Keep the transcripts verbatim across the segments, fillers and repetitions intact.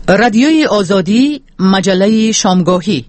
رادیوی آزادی، مجله شامگاهی.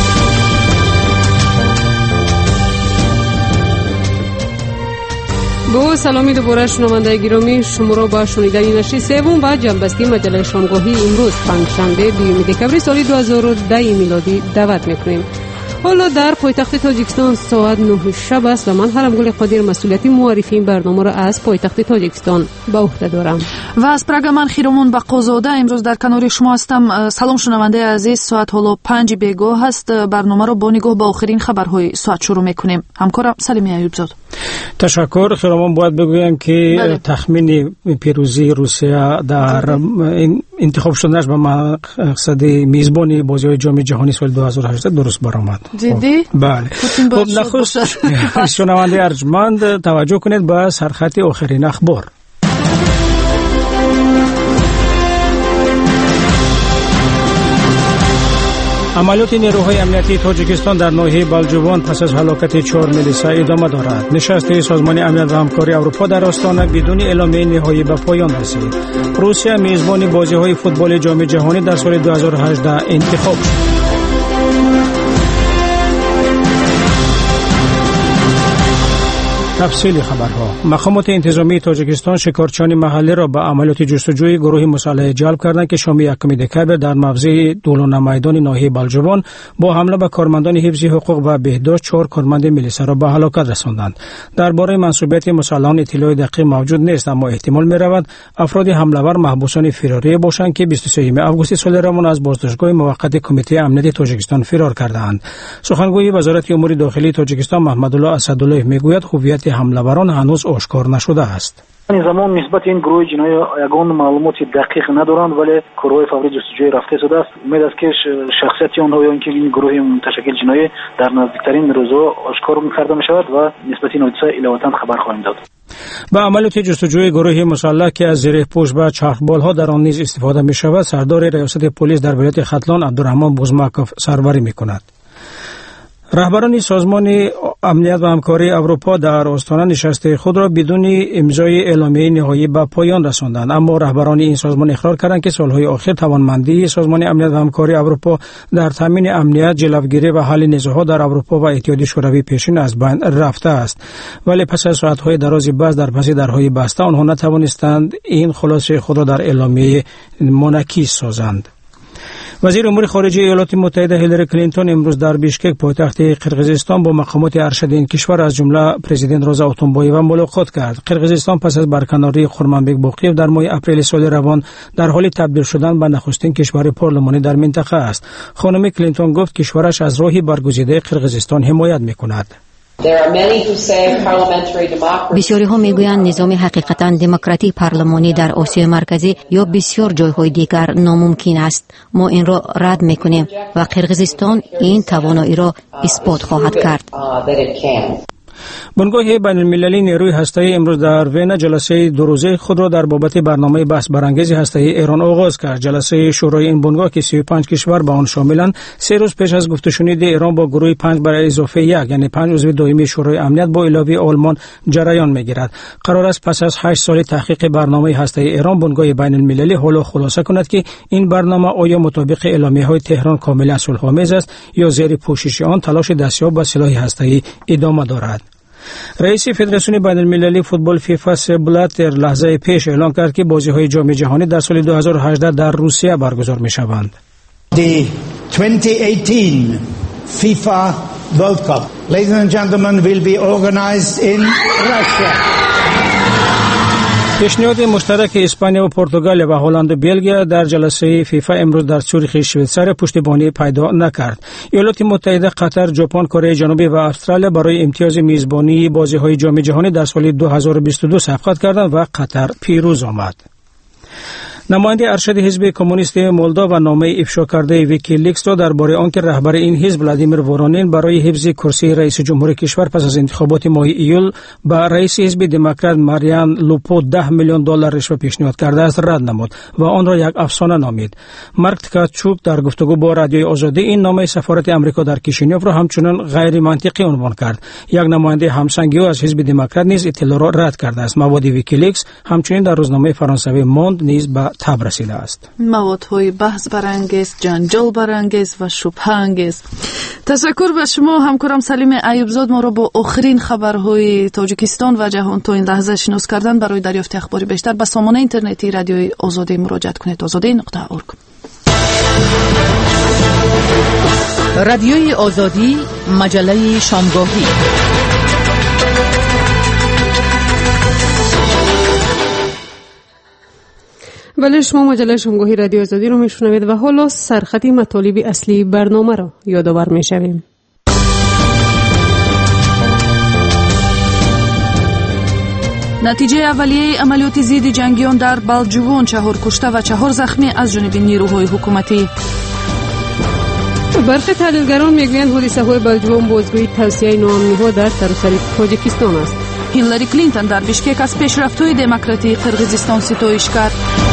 با سلامی دوباره شنونده گرامی، شما را با شنیدن نشر سوم و جنبستی مجله شامگاهی امروز پنجشنبه بیست دکمبر سال دو هزار و ده میلادی دعوت میکنیم. حالا در پایتخت تاجیکستان ساعت نه شب است و من حرمگل قادر مسئولیت معرفی این برنامه را از پایتخت تاجیکستان به عهده دارم. و از پراگ من خیرمون بقوزاده امروز در کنار شما هستم. سلام شنونده عزیز، ساعت حالا پنج بیگاه هست. برنامه را با نگاه به آخرین خبرهای ساعت شروع میکنیم. همکارم سلیمی ایوبزاد. تشکر. خیرمون باید بگویم که بله. تخمین پیروزی روسیه در انتخاب شدنش به مقصد میزبانی بازی‌های جام جهانی سال دو هزار و هجده درست برآمد. جدی؟ بله. خب نخست شنونده ارجمند توجه کنید به سرخط آخرین اخبار. عملیات نیروهای امنیتی تاجیکستان در ناحیه بلجوان پس از هلاکت چهار میلیسا ادامه دارد. نشست سازمان امنیت و همکاری اروپا در آستانه بدون اعلامیه نهایی به پایان رسید. روسیه میزبان بازی‌های فوتبال جام جهانی در سال دو هزار و هجده انتخاب شد. تفصیل خبرها. مقامات انتظامی تاجیکستان شکارچیان محلی را به عملیات جستجوی گروه مسلح جلب کردند که شام یکم دکمبر در موضع دولانه میدان ناحیه بلجوان با حمله به کارمندان حفظ حقوق و بهداشت چهار کارمند میلیسا را به هلاکت رساندند. درباره منسوبیت مسلحان اطلاع دقیق موجود نیست، اما احتمال می‌رود افراد حمله‌ور محبوسان فراری باشند که بیست و سوم آگوست سال روان از بازداشتگاه موقت کمیته امنیت تاجیکستان فرار کردند. سخنگوی وزارت امور داخلی تاجیکستان محمدالله اسدالله میگوید هویت حمله‌وران هنوز آشکار نشده است. این زمان نسبت این گروه جنایی یگان معلومات دقیق ندارند، ولی کارهای فوری جستجوی رفته شده است. امید است که شخصیت آنها یا اینکه این گروه متشکل جنایی در نزدیکترین روزها آشکار کرده می‌شود و نسبت این حادثه الهاتاً خبر خواهیم داد. با عملیات جستجوی گروه مسلح که از زره پوش و چرخبال‌ها در آن نیز استفاده می‌شود، سردار ریاست پلیس در ولایت ختلان عبدالرحمن بوزماکوف سروری می‌کند. رهبران سازمان امنیت و همکاری اروپا در آستانه نشست خود را بدون امضای اعلامیه نهایی به پایان رساندند، اما رهبران این سازمان اقرار کردند که سالهای آخر توانمندی سازمان امنیت و همکاری اروپا در تامین امنیت، جلوگیری و حل نزاعات در اروپا و اتحادیه شوروی پیشین از بین رفته است، ولی پس از ساعت‌های درازی بحث در پس درهای بسته آنها نتوانستند این خلاصه خود را در اعلامیه منعکس سازند. وزیر امور خارجه ایالات متحده هیلاری کلینتون امروز در بیشکک پایتخت قرقیزستان با مقامات ارشد این کشور از جمله پرزیدنت روزا اوتونبایووا ملاقات کرد. قرقیزستان پس از برکناری خورمنبک باقیف در ماه اپریل سال روان در حال تبدیل شدن به نخستین کشور پارلمانی در منطقه است. خانم کلینتون گفت کشورش از راهی برگزیده قرقیزستان حمایت می‌کند. بسیاری ها میگویند نظام حقیقتا دموکراتی پارلمانی در آسیای مرکزی یا بسیار جایهای دیگر ناممکن است. ما این را رد میکنیم و قرقیزستان این توانایی را اثبات خواهد کرد. بنگاه بین المللی نیروی هسته‌ای امروز در وین جلسه دو روزه خود را در بابت برنامه بحث برانگیز هسته‌ای ایران آغاز کرد. جلسه شورای این بنگاه که سی و پنج کشور به آن شاملند، سه روز پیش از گفت و شنود ایران با گروه پنج برای اضافه یک، یعنی پنج عضو دائمی شورای امنیت با علاوه آلمان جریان می‌گیرد. قرار است پس از هشت سال تحقیق برنامه هسته‌ای ایران، بنگاه بین المللی حالا خلاصه کند که این برنامه آیا مطابق اعلامیه‌های تهران کاملا صلح‌آمیز است یا زیر پوشش آن تلاش دستیابی به سلاح هسته‌ای ادامه دارد. رئیس فدراسیون بین المللی فوتبال فیفا سپ بلاتر لحظه پیش اعلام کرد که بازی‌های جام جهانی در سال دو هزار و هجده در روسیه برگزار می‌شوند. The twenty eighteen FIFA World Cup, ladies and gentlemen, will be organized in Russia. پیشنهاد مشترک اسپانیا و پرتغال و هلند و بلژیم در جلسه فیفا امروز در سوریخ شویتزار پشتیبانی پیدا نکرد. ایالات متحده، قطر، ژاپن، کره جنوبی و استرالیا برای امتیاز میزبانی بازی‌های جام جهانی در سال دو هزار و بیست و دو صفقت کردند و قطر پیروز آمد. نماینده ارشد حزب کمونیست مولدو و نامه افشا کرده ویکیلیکس را درباره آنکه رهبر این حزب ولادیمیر وورونین برای حفظ کرسی رئیس جمهور کشور پس از انتخابات ماه ایول به رئیس حزب دموکرات ماریان لوپو ده میلیون دلار رشوه پیشنهاد کرده است رد نمود و آن را یک افسانه نامید. مارک تکاچوک در گفتگو با رادیوی آزادی این نامه سفارت آمریکا در کیشینیوف را همچنان غیر منطقی عنوان کرد. یک نماینده همسنگی او از حزب دموکرات نیز اطلاع را رد کرده است. مواد ویکیلیکس همچنین در روزنامه فرانسوی موند نیز به تب رسیده است. موادهای بحث برانگیز، جنجال برانگیز و شبهه انگیز. تشکر به شما همکارم سلیم ایوبزاد. ما را با آخرین خبرهای تاجیکستان و جهان تا این لحظه شناس کردن. برای دریافت اخبار بیشتر به سامانه اینترنتی رادیوی آزادی مراجعه کنید. آزادی نقطه اورگ. رادیوی آزادی، مجله شامگاهی. بله، شما مجله شامگاهی رادیو آزادی رو میشنوید و حالا سرخط مطالب اصلی برنامه رو یادآور میشویم. نتیجه اولیه عملیات ضد جنگیان در بلجوان: چهار کشته و چهار زخمی از جانب نیروهای حکومتی. برخی تحلیلگران میگویند حادثه های بلجوان بازگویی توسعه ناامنی ها در سراسر تاجیکستان است. هیلاری کلینتون در بشکک از پیشرفت‌های دموکراتی قرقیزستان ستایش کرد.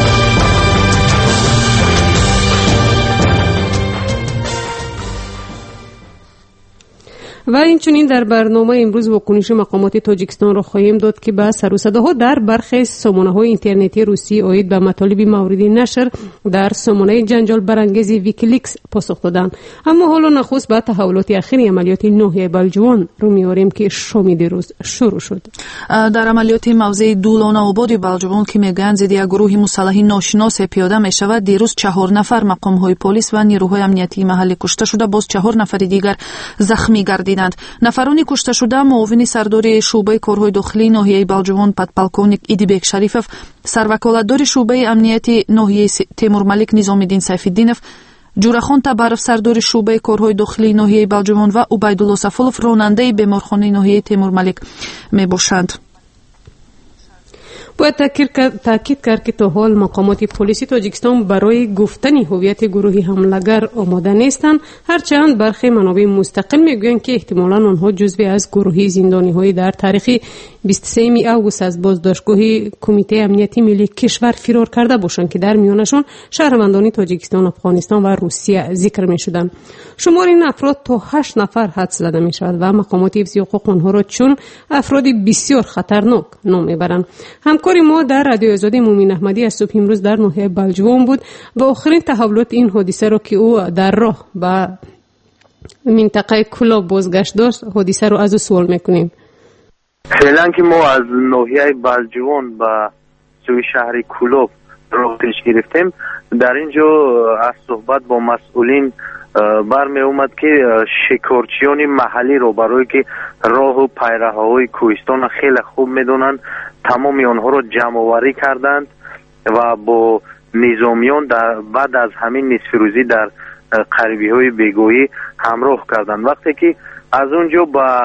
و اینچنین در برنامه امروز واکنش مقامات تاجیکستان را خواهیم داد که به سر و صداها در برخی سامانه‌های اینترنتی روسی عاید به مطالب مورد نشر در سامانه جنجال برانگیز ویکیلیکس پاسخ دادند. اما حالا نخست به تحولات اخیر عملیات ناحیه بلجوان رو می‌آوریم که شام دیروز شروع شد. در عملیات موضع دولان آباد بلجوان که میگویند ضد یک گروه مسلح ناشناس پیاده می‌شود، دیروز چهار نفر مقام‌های پلیس و نیروهای امنیتی محلی کشته شده، باز چهار نفر دیگر زخمی گردیدند. نفرانی کشته شده معاون سردار شعبه کارهای داخلی ناحیه بلجوان پدپولکونیک ایدیبک شریفов، سروکالتدار شعبه امنیتی ناحیه تیمور ملیک نظامالدین سیفالدینов، جورخان табаров سردار شعبه کارهای داخلی ناحیه بلجوان و عبیدالله سفالов راننده بیمارخانه ناحیه تیمور ملیک میباشند. باید تاکید کرد که تا حال مقامات پلیسی تاجیکستان برای گفتن هویت گروهی حمله‌گر آماده نیستند، هرچند برخی منابع مستقل میگویند که احتمالاً آنها جزوی از گروهی زندانی‌های در تاریخ بیست و سوم آگوست از بازداشتگاه کمیته امنیتی ملی کشور فرار کرده باشند که در میانشان شهروندان تاجیکستان، افغانستان و روسیه ذکر می‌شدند. شمار این افراد تا هشت نفر حدس زده می‌شود و مقامات حفظ حقوق آنها را چون افراد بسیار خطرناک نام می‌برند. همکار ما در رادیو آزادی مومین احمدی از صبح امروز در ناحیه بلجوان بود و آخرین تحولات این حادثه را که او در راه به منطقه کلاب بازگشت داشت، حادثه رو از او سوال میکنیم. فعلا که ما از ناحیه بلجوان به سوی شهر کلاب راه پیش گرفتیم، در اینجا از صحبت با مسئولین برمی اومد که شکارچیان محلی رو برای که راه و پیراهای کوهستان خیلی خوب میدونن، تمام آنها رو جمع آوری کردند و با نظامیان در بعد از همین نصف روزی در قریبی های بیگاهی همراه کردند. وقتی که از اونجا به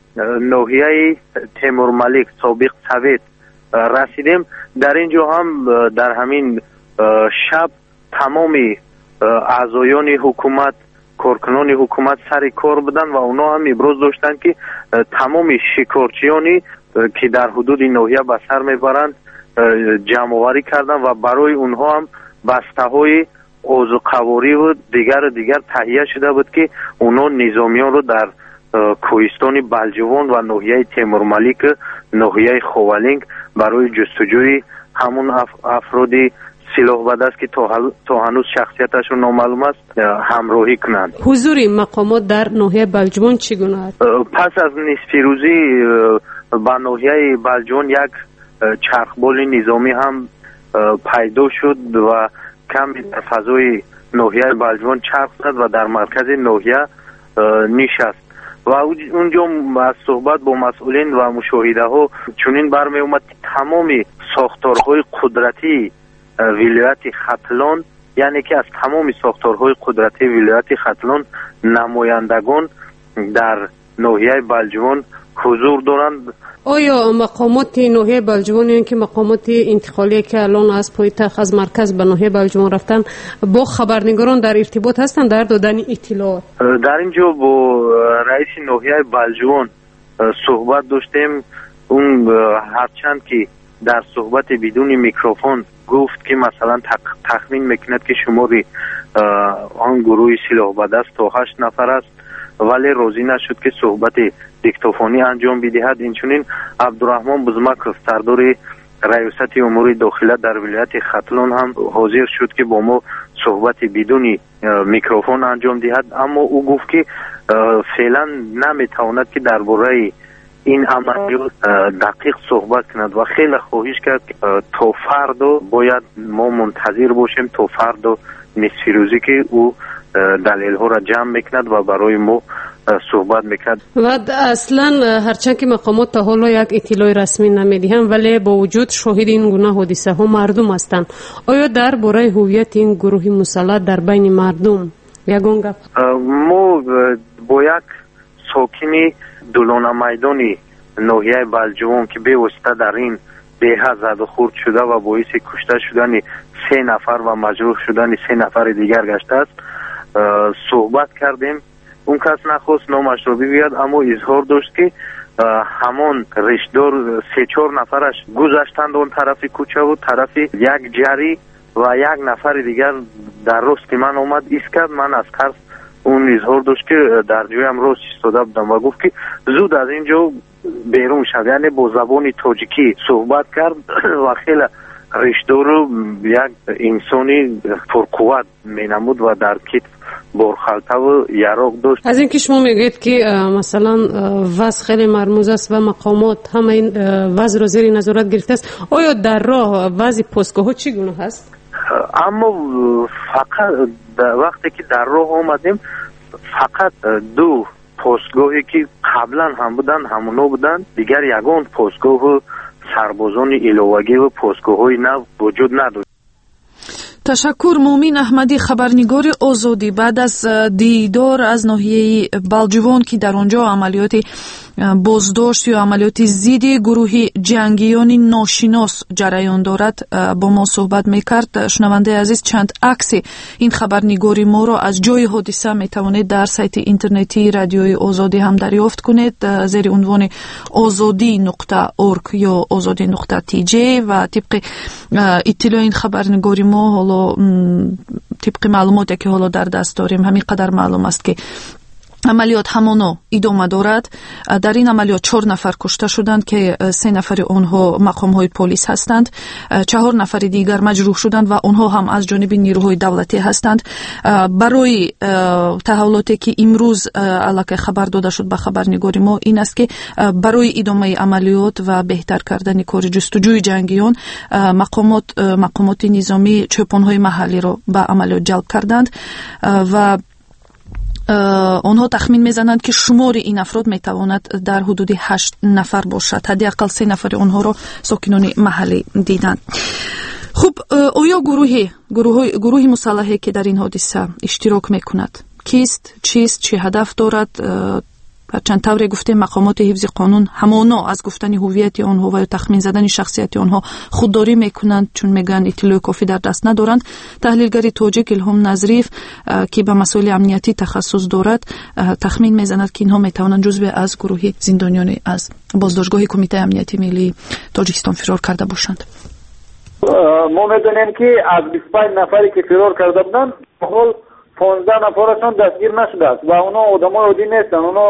ناحیه تیمور ملیک سابق سویت رسیدیم، در اینجا هم در همین شب تمامی اعضایان حکومت، کارکنان حکومت سر کار بودن و اونا هم ابراز داشتن که تمامی شکارچیانی که در حدود ناحیه به سر میبرند جمع آوری کردن و برای اونها هم بسته های آذوقواری و دیگر دیگر تهیه شده بود که اونا نظامیان رو در کوهستان بلجوان و ناحیه تیمور ملیک، ناحیه خوالینگ برای جستجوی همون افرادی سلاح بد است که تا هنوز شخصیتشون نامعلوم است همراهی کنند. حضور مقامات در ناحیه بلجوان چگونه است؟ پس از نصف روزی به ناحیه بلجوان یک چرخبال نظامی هم پیدا شد و کمی در فضای ناحیه بلجوان چرخ زد و در مرکز ناحیه نشست و اونجا از صحبت با مسئولین و مشاهده ها چنین برمی اومد که تمامی ساختارهای قدرتی ولایت ختلان، یعنی که از تمامی ساختارهای قدرتی ولایت ختلان نمایندگان در ناحیه بلجوان حضور دارند. آیا مقامات ناحیه بلجوان، یعنی که مقامات انتقالی که الان از پایتخت از مرکز به ناحیه بلجوان رفتن، با خبرنگاران در ارتباط هستند در دادن اطلاعات؟ در اینجا با رئیس ناحیه بلجوان صحبت داشتیم. اون هرچند که در صحبت بدون میکروفون گفت که مثلا تخمین میکند که شمار آن گروه سلاح بد است تا هشت نفر است، ولی راضی نشد که صحبت دیکتافونی انجام بدهد. اینچنین عبدالرحمن بزمکov سردار ریاست امور داخله در ولایت ختلون هم حاضر شد که با ما صحبت بدون میکروفون انجام دهد، اما او گفت که فعلا نمیتواند که درباره این عملیات دقیق صحبت کند و خیلی خواهش کرد تا فردا باید ما منتظر باشیم تا فردا نصف روزی که او دلیل ها را جمع میکند و برای ما صحبت میکند. و اصلا هرچند که مقامات تا حالا یک اطلاع رسمی نمیدهند ولی با وجود شاهد این گونه حادثه ها مردم هستند، آیا درباره هویت این گروه مسلح در بین مردم یگان گپ؟ ما با یک ساکنی دولانه میدانی ناحیه بلجوان که به واسطه در این دیه زد و خورد شده و باعث کشته شدن سه نفر و مجروح شدن سه نفر دیگر گشته است صحبت کردیم. اون کس نخواست نامش رو بگوید، اما اظهار داشت که همان رشدار سه چهار نفرش گذشتند اون طرف کوچه و طرف یک جری و یک نفر دیگر در راست من آمد ایستاد. من از ترس اون اظهار داشت که در جویم راست ایستاده بودم و گفت که زود از اینجا بیرون شد، یعنی با زبان تاجیکی صحبت کرد و خیلی رشدار رو یک انسانی پرقوت مینمود و در کتف برخالته و یراق داشت. از اینکه شما میگید که مثلا وضع خیلی مرموز است و مقامات همه این وضع را زیر نظارت گرفته است، آیا در راه وضع پستگاه ها چگونه هست؟ اما فقط وقتی که در راه آمدیم فقط دو پستگاهی که قبلا هم بودن همونا بودن، دیگر یگان پستگاه سربازان علاوگی و پستگاه های نو وجود نداشت. تشکر. مومین احمدی، خبرنگار آزادی، بعد از دیدار از ناحیه بلجوان که در آنجا عملیات بازداشت یا عملیات ضد گروه جنگیان ناشناس جریان دارد با ما صحبت میکرد. شنونده عزیز، چند عکس این خبرنگاری ما را از جای حادثه میتوانید در سایت اینترنتی رادیوی آزادی هم دریافت کنید زیر عنوان آزادی نقطه اورگ یا آزادی نقطه تی جی و طبق اطلاع این خبرنگاری ما حالا طبق معلوماتی که حالا در دست داریم همین قدر معلوم است که عملیات همانا ادامه دارد. در این عملیات چهار نفر کشته شدند که سه نفر آنها مقام‌های پلیس هستند، چهار نفر دیگر مجروح شدند و آنها هم از جانب نیروهای دولتی هستند. برای تحولاتی که امروز علاقه خبر داده شد به خبرنگاری ما این است که برای ادامه عملیات و بهتر کردن کار جستجوی جنگیان مقامات مقامات نظامی چوپان‌های محلی را به عملیات جلب کردند و آنها تخمین میزنند که شمار این افراد میتواند در حدود هشت نفر باشد. حداقل سه نفر آنها را ساکنان محلی دیدند. خب آیا گروه گروه گروه مسلحی که در این حادثه اشتراک میکند کیست، چیست، چه هدف دارد؟ چند طوری گفته مقامات حفظ قانون همانا از گفتن هویت آنها و تخمین زدن شخصیت آنها خودداری میکنند چون میگن اطلاع کافی در دست ندارند. تحلیلگر تاجیک الهام نظریف که به مسائل امنیتی تخصص دارد تخمین میزند که اینها میتوانند جزو از گروه زندانیان از بازداشتگاه کمیته امنیتی ملی تاجیکستان فرار کرده باشند. ما میدونیم که از بیست و پنج نفری که فرار کرده بودند حال پانزده نفرشون دستگیر نشده است و اونا آدمای عادی نیستن، اونا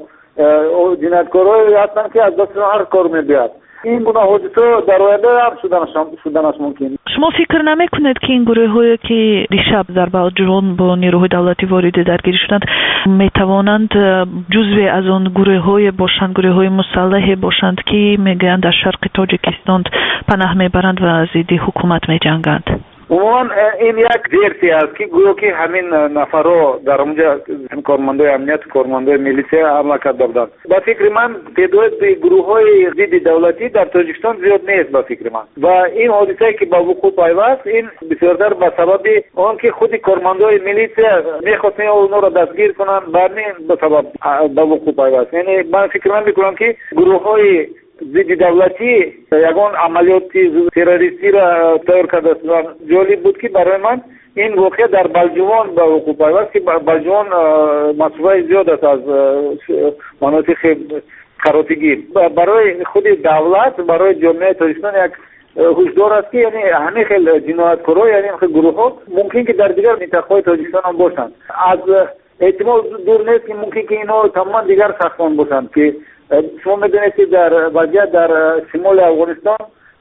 جنایتکارایی هستن که از دستشون هر کار میبیاد. این گونه حادثه در آینده هم شدن است ممکن. شما فکر نمیکنید که این گروه هایی که دیشب در بلجوان با نیروهای دولتی وارد درگیری شدند میتوانند جزو از آن گروه های باشند، گروه های مسلح باشند که میگن در شرق تاجیکستان پناه میبرند و از ضد حکومت میجنگند؟ عموما این یک زیرتی است که گویا که همین نفرها در اونجا کارمندای امنیت، کارمندای میلیشه حمله کرده بودند. با فکر من تعداد گروه های ضد دولتی در تاجیکستان زیاد نیست با فکر من و این حادثه که با وقوع پیوست این بسیارتر به سبب آن که خود کارمندای میلیشه میخواستن اونها را دستگیر کنن برنی به سبب با وقوع پیوست. یعنی من فکر من میکنم که گروه های ضد دولتی یگان عملیات تروریستی را تیار کرده است. جالب بود که برای من این واقعه در بلجوان به وقوع پیوست که بلجوان مسئله زیاد است از مناطق قراتگی. برای خود دولت، برای جامعه تاجیکستان یک هشدار است که یعنی همه خیل جنایتکارا یعنی خیل گروه ها ممکن که در دیگر منطقه‌های تاجیکستان هم باشند. از احتمال دور نیست که ممکن که اینا تماما دیگر ساختمان باشند که شما میدونید که در وضعیت در شمال افغانستان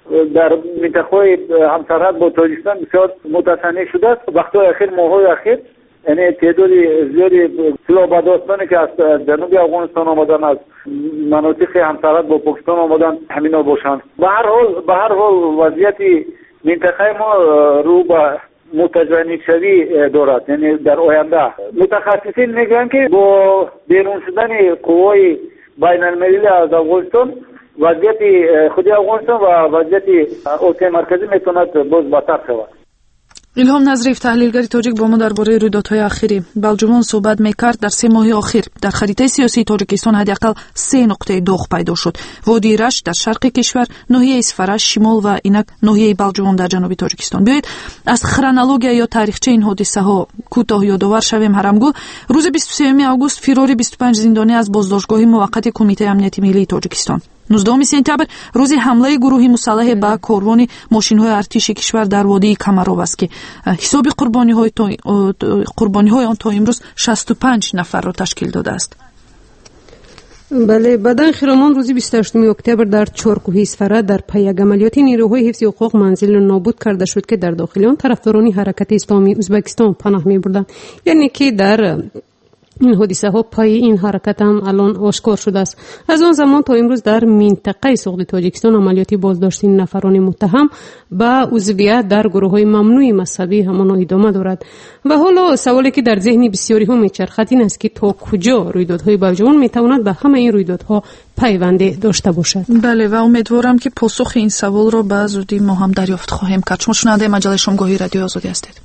در منطقه همسرحد با تاجیکستان بسیار متصنع شده است. وقتی اخیر ماهای اخیر یعنی تعداد زیادی سلاح بردارانی که از جنوب افغانستان آمدن، از مناطق همسرحد با پاکستان آمدن، همینا باشند. به هر حال به هر حال وضعیت منطقه ما رو به متجانب شوی دارد. یعنی در آینده متخصصین میگن که با بیرون شدن قوای بین المللی از افغانستان وضعیت خود افغانستان و وضعیت آسیای مرکزی میتواند باز بدتر شود. الهام نظریف تحلیلگری تاجیک با ما درباره رویدادهای اخیری بلجوان صحبت میکرد. در سه ماه اخیر در خریطه سیاسی تاجیکستان حداقل سه نقطه داغ پیدا شد: وادی رشت در شرق کشور، ناحیه اصفهان شمال و اینک ناحیه بلجوان در جنوب تاجیکستان. بیایید از خرونولوژیا یا تاریخچه این حادثه ها کوتاه یادآور شویم. هرمگو روز بیست و سوم آگوست فراری بیست و پنج زندانی از بازداشتگاه موقت کمیته امنیتی ملی تاجیکستان. نوزدهم سپتامبر روز حمله گروهی مسلح به کاروان ماشین‌های ارتش کشور در وادی کمراب است که حساب قربانی‌های تا قربانی‌های آن تا امروز شصت و پنج نفر را تشکیل داده است. بله، بعد خرامان روز بیست و هشتم اکتبر در چارکوه اصفهان در پی عملیات نیروهای حفظ حقوق منزل نابود کرده شد که در داخل آن طرفداران حرکت اسلامی ازبکستان پناه می‌بردند. یعنی که در این حادثه ها پای این حرکت هم الان آشکار شده است. از آن زمان تا امروز در منطقه سوقد تاجیکستان عملیاتی بازداشت نفران متهم به عضویت در گروه های ممنوع مذهبی همان ادامه دارد. و حالا سوالی که در ذهن بسیاری ها میچرخد این است که تا کجا رویدادهای بلجوان میتواند به همه این رویدادها پیوند داشته باشد. بله، و امیدوارم که پاسخ این سوال را به زودی ما هم دریافت خواهیم کرد. شما شنونده مجله شامگاهی رادیو آزادی هستید.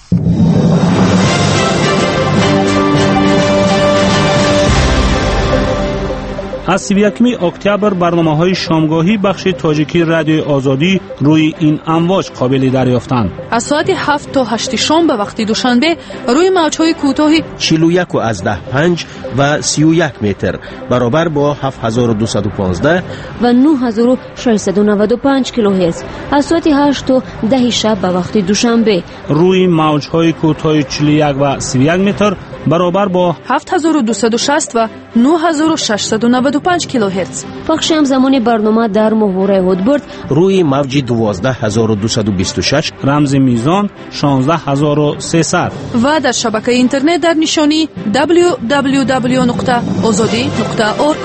از سی و یکم اکتبر برنامه‌های شامگاهی بخش تاجیکی رادیو آزادی روی این امواج قابل دریافتند. از ساعت هفت تا هشت شام به وقت دوشنبه روی موج‌های کوتاه چهل و یک و از ده پنج و سی و یک متر برابر با هفت هزار و دویست و پانزده و نه هزار و ششصد و نود و پنج کیلوهرتز از ساعت هشت تا ده شب به وقت دوشنبه روی موج‌های کوتاه چهل و یک و سی و یک متر برابر با هفت هزار و دویست و شصت و نه هزار و ششصد و نود و پنج کیلوهرتز. پخش همزمان برنامه در محور هودبرد روی موج دوازده هزار و دویست و بیست و شش رمز میزان شانزده هزار و سیصد و در شبکه اینترنت در نشانی دبلیو دبلیو دبلیو نقطه آزادی نقطه اورگ.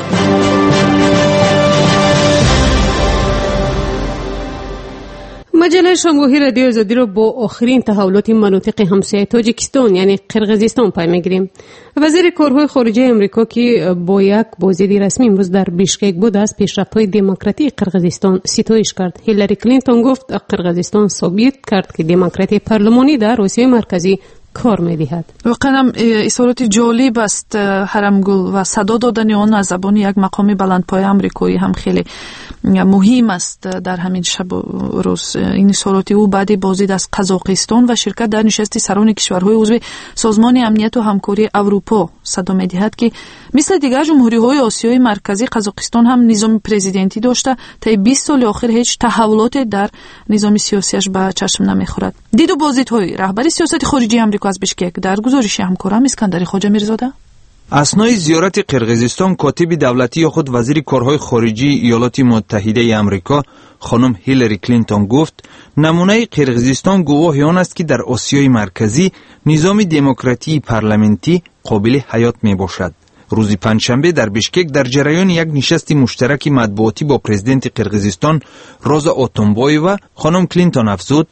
مجله شامگاهی رادیو آزادی را با آخرین تحولات مناطق همسایه تاجیکستان یعنی قرقیزستان پی میگیریم. وزیر کارهای خارجه امریکا که با یک بازدید رسمی امروز در بیشکک بود از پیشرفت‌های دموکراتیک قرقیزستان ستایش کرد. هیلاری کلینتون گفت قرقیزستان ثابت کرد که دموکراسی پارلمانی در آسیای مرکزی کار می‌دهد. واقعا اظهارات جالب است هرمگل و صدا دادن آن از زبان یک مقام بلندپایه آمریکایی هم خیلی مهم است در همین شب و روز. این اظهارات او بعد بازدید از قزاقستان و شرکت در نشست سران کشورهای عضو سازمان امنیت و همکاری اروپا صدا می‌دهد که مثل دیگر جمهوری‌های آسیای مرکزی قزاقستان هم نظام پرزیدنتی داشته تا بیست سال اخیر هیچ تحولات در نظام سیاسیش به چشم نمی‌خورد. دید و بازدیدهای رهبر سیاست خارجی آمریکا از بیشکک در گزارش همکارم اسکندر خواجه میرزاده. اثنای زیارت قرقیزستان کاتب دولتی یا خود وزیر کارهای خارجی ایالات متحده آمریکا خانم هیلاری کلینتون گفت نمونه قرقیزستان گواهی آن است که در آسیای مرکزی نظام دموکراسی پارلمانتی قابل حیات می باشد. روز پنجشنبه در بیشکک در جریان یک نشست مشترک مطبوعاتی با پرزیدنت قرقیزستان روزا اوتونبایووا خانم کلینتون افزود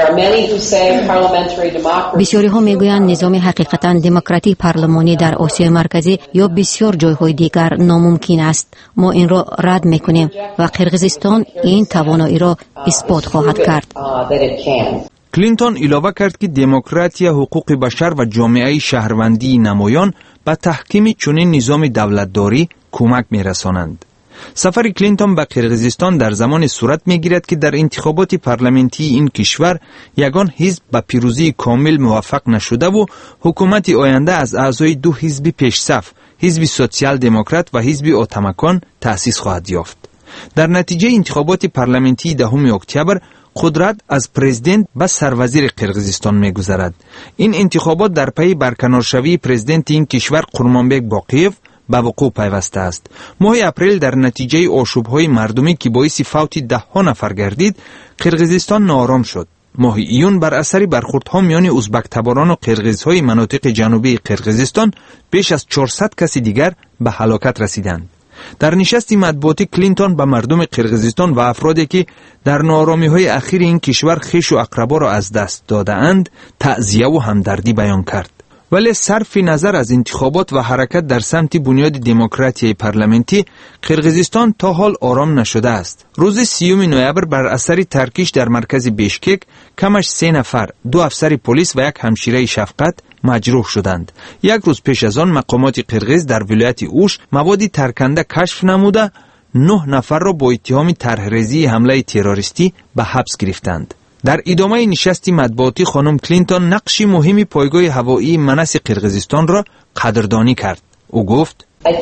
بسیاری ها میگویند نظام حقیقتا دموکراتی پارلمانی در آسیای مرکزی یا بسیار جایهای دیگر ناممکن است. ما این را رد میکنیم و قرقیزستان این توانایی را اثبات خواهد کرد. کلینتون علاوه کرد که دموکراسی، حقوق بشر و جامعه شهروندی نمایان به تحکیم چنین نظام دولتداری کمک میرسانند. سفر کلینتون به قرقیزستان در زمان صورت میگیرد که در انتخابات پارلمانتی این کشور یگان حزب به پیروزی کامل موفق نشده و حکومت آینده از اعضای دو حزب پیشصف، حزب سوسیال دموکرات و حزب اوتمکان تأسیس خواهد یافت. در نتیجه انتخابات پارلمانتی دهم اکتبر قدرت از پرزیدنت به سروزیر قرقیزستان میگذرد. این انتخابات در پی برکنارشوی پرزیدنت این کشور قورمانبک باقیف به وقوع پیوسته است. ماه اپریل در نتیجه آشوب‌های مردمی که باعث فوت ده ها نفر گردید، قرقیزستان ناآرام شد. ماه ایون بر اثر برخوردها میان ازبک تباران و قرقیزهای مناطق جنوبی قرقیزستان بیش از چهارصد کس دیگر به هلاکت رسیدند. در نشست مطبوعاتی کلینتون به مردم قرقیزستان و افرادی که در ناآرامی‌های اخیر این کشور خویش و اقربا را از دست داده‌اند تعزیه و همدردی بیان کرد. ولی صرف نظر از انتخابات و حرکت در سمت بنیاد دموکراسی پارلمانتی، قرقیزستان تا حال آرام نشده است. روز سیوم نوامبر بر اثر ترکیش در مرکز بیشکک کمش سه نفر، دو افسر پلیس و یک همشیره شفقت مجروح شدند. یک روز پیش از آن مقامات قرقیز در ولایت اوش موادی ترکنده کشف نموده نه نفر را با اتهام طرح‌ریزی حمله تروریستی به حبس گرفتند. در ادامه نشست مطبوعاتی خانم کلینتون نقش مهمی پایگاه هوایی مناس قرقیزستان را قدردانی کرد. او گفت: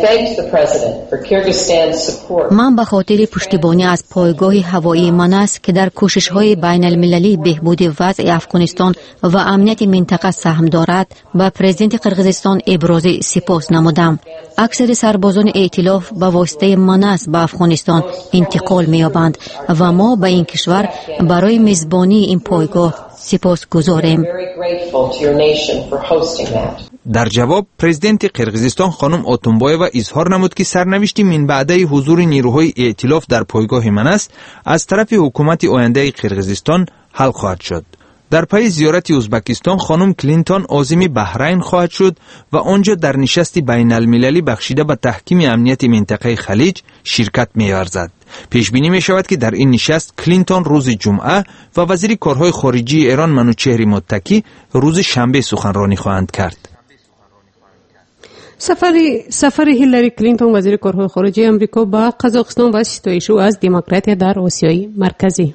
من به خاطر پشتیبانی از پایگاه هوایی مناس که در کوشش‌های بین المللی بهبود وضع افغانستان و امنیت منطقه سهم دارد به پرزیدنت قرقیزستان ابراز سپاس نمودم. اکثر سربازان ائتلاف به واسطه مناس به افغانستان انتقال می‌یابند و ما به این کشور برای میزبانی این پایگاه سپاس گذاریم. در جواب پرزیدنت قرقیزستان خانم آتونبایوا اظهار نمود که سرنوشت من بعده حضور نیروهای ائتلاف در پایگاه مناس از طرف حکومت آینده قرقیزستان حل خواهد شد. در پی زیارت ازبکستان خانم کلینتون عازم بحرین خواهد شد و آنجا در نشست بین المللی بخشیده به تحکیم امنیت منطقه خلیج شرکت می‌ورزد. پیش بینی می شود که در این نشست کلینتون روز جمعه و وزیر کارهای خارجی ایران منوچهر متکی روز شنبه سخنرانی خواهند کرد. سفر سفر هیلاری کلینتون وزیر کارهای خارجه آمریکا به قزاقستان و ستایش او از دموکراسی در آسیای مرکزی.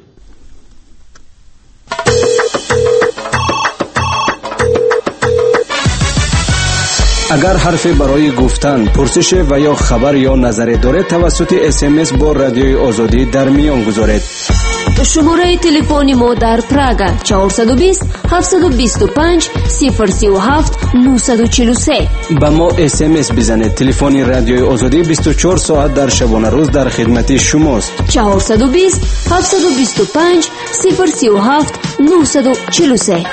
اگر حرفی برای گفتن، پرسش و یا خبر یا نظری دارید توسط اس ام اس با رادیوی آزادی در میان گذارید. شماره تلفن ما در پراگ چهارصد و بیست هفتصد و بیست و پنج صفر سی و هفت نهصد و چهل و سه. با ما اس ام اس بزنید. تلفن رادیوی آزادی بیست و چهار ساعت در شبانه روز در خدمت شماست. چهارصد و بیست هفتصد و بیست و پنج صفر سی و هفت نهصد و چهل و سه.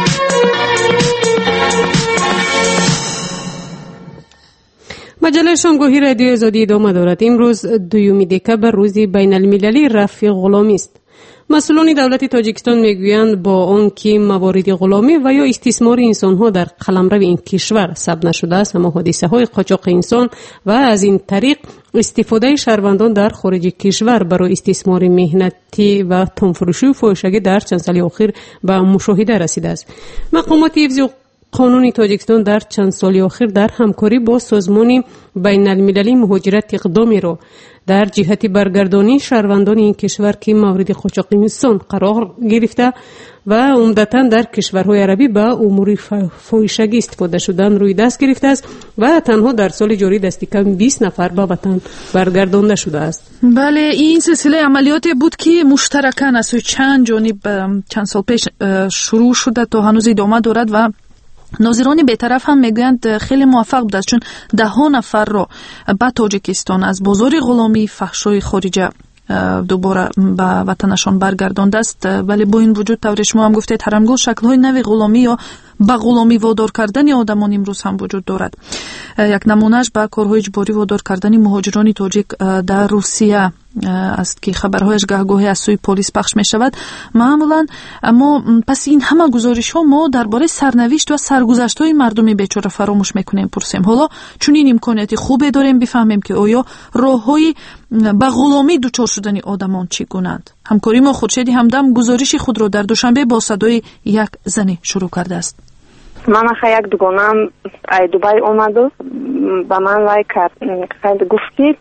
مجله شامگاهی رادیو آزادی ادامه دارد. امروز دوم دکبر روز بین المللی رفع غلامی است. مسئولان دولت تاجیکستان میگویند با آنکه موارد غلامی و یا استثمار انسان‌ها در قلمرو این کشور ثبت نشده است، اما حادثه‌های قاچاق انسان و از این طریق استفاده شهروندان در خارج کشور برای استثمار مهنتی و تنفروشی و فاحشگی در چند سال اخیر به مشاهده رسیده است. مقامات حفظ قانون تاجیکستان در چند سال اخیر در همکاری با سازمان بین المللی مهاجرت اقدامی را در جهت برگردانی شهروندان این کشور که مورد قاچاق انسان قرار گرفته و عمدتاً در کشورهای عربی به امور فاحشگی استفاده شدن روی دست گرفته است و تنها در سال جاری دستی کم بیست نفر به وطن برگردانده شده است. بله، این سلسله عملیاتی بود که مشترکاً از سوی چند جانب چند سال پیش شروع شده تا هنوز ادامه دارد و ناظران بی‌طرف هم میگویند خیلی موفق بوده است، چون ده ها نفر را به تاجیکستان از بازار غلامی فحشای خارجه دوباره به وطنشان برگردانده است. ولی با این وجود طور شما هم گفتید هرمگاه شکل‌های نوی غلامی یا به غلامی وادار کردن آدمان امروز هم وجود دارد. یک نمونهش به کارهای اجباری وادار کردن مهاجران تاجیک در روسیه است که خبرهایش گاهگاهی از سوی پلیس پخش می شود. معمولا اما پس این همه گزارش ها ما درباره سرنوشت و سرگذشت های مردم بیچاره فراموش میکنیم پرسیم. حالا چون این امکانیت خوبی داریم بفهمیم که آیا راه های به غلامی دچار شدن آدمان چگونه‌اند. همکاری ما خورشید همدم گزارش خود را در دوشنبه با صدای یک زنی شروع کرده است. من خیلی یک دوگانم ای دوبای اومد و با من وای کرد، خیلی گفتی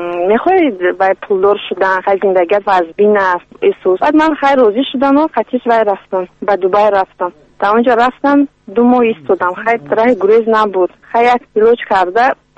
میخواید باید پولدار شدن، خیلی زندگیت و از بین است ایسوس. بعد من خیلی روزی شدم و خطیش وای رفتم، با دوبای رفتم. تا اونجا رفتم دو ماه ایستادم، خیلی راه گریز نبود، خیلی یک پیلوچ کرده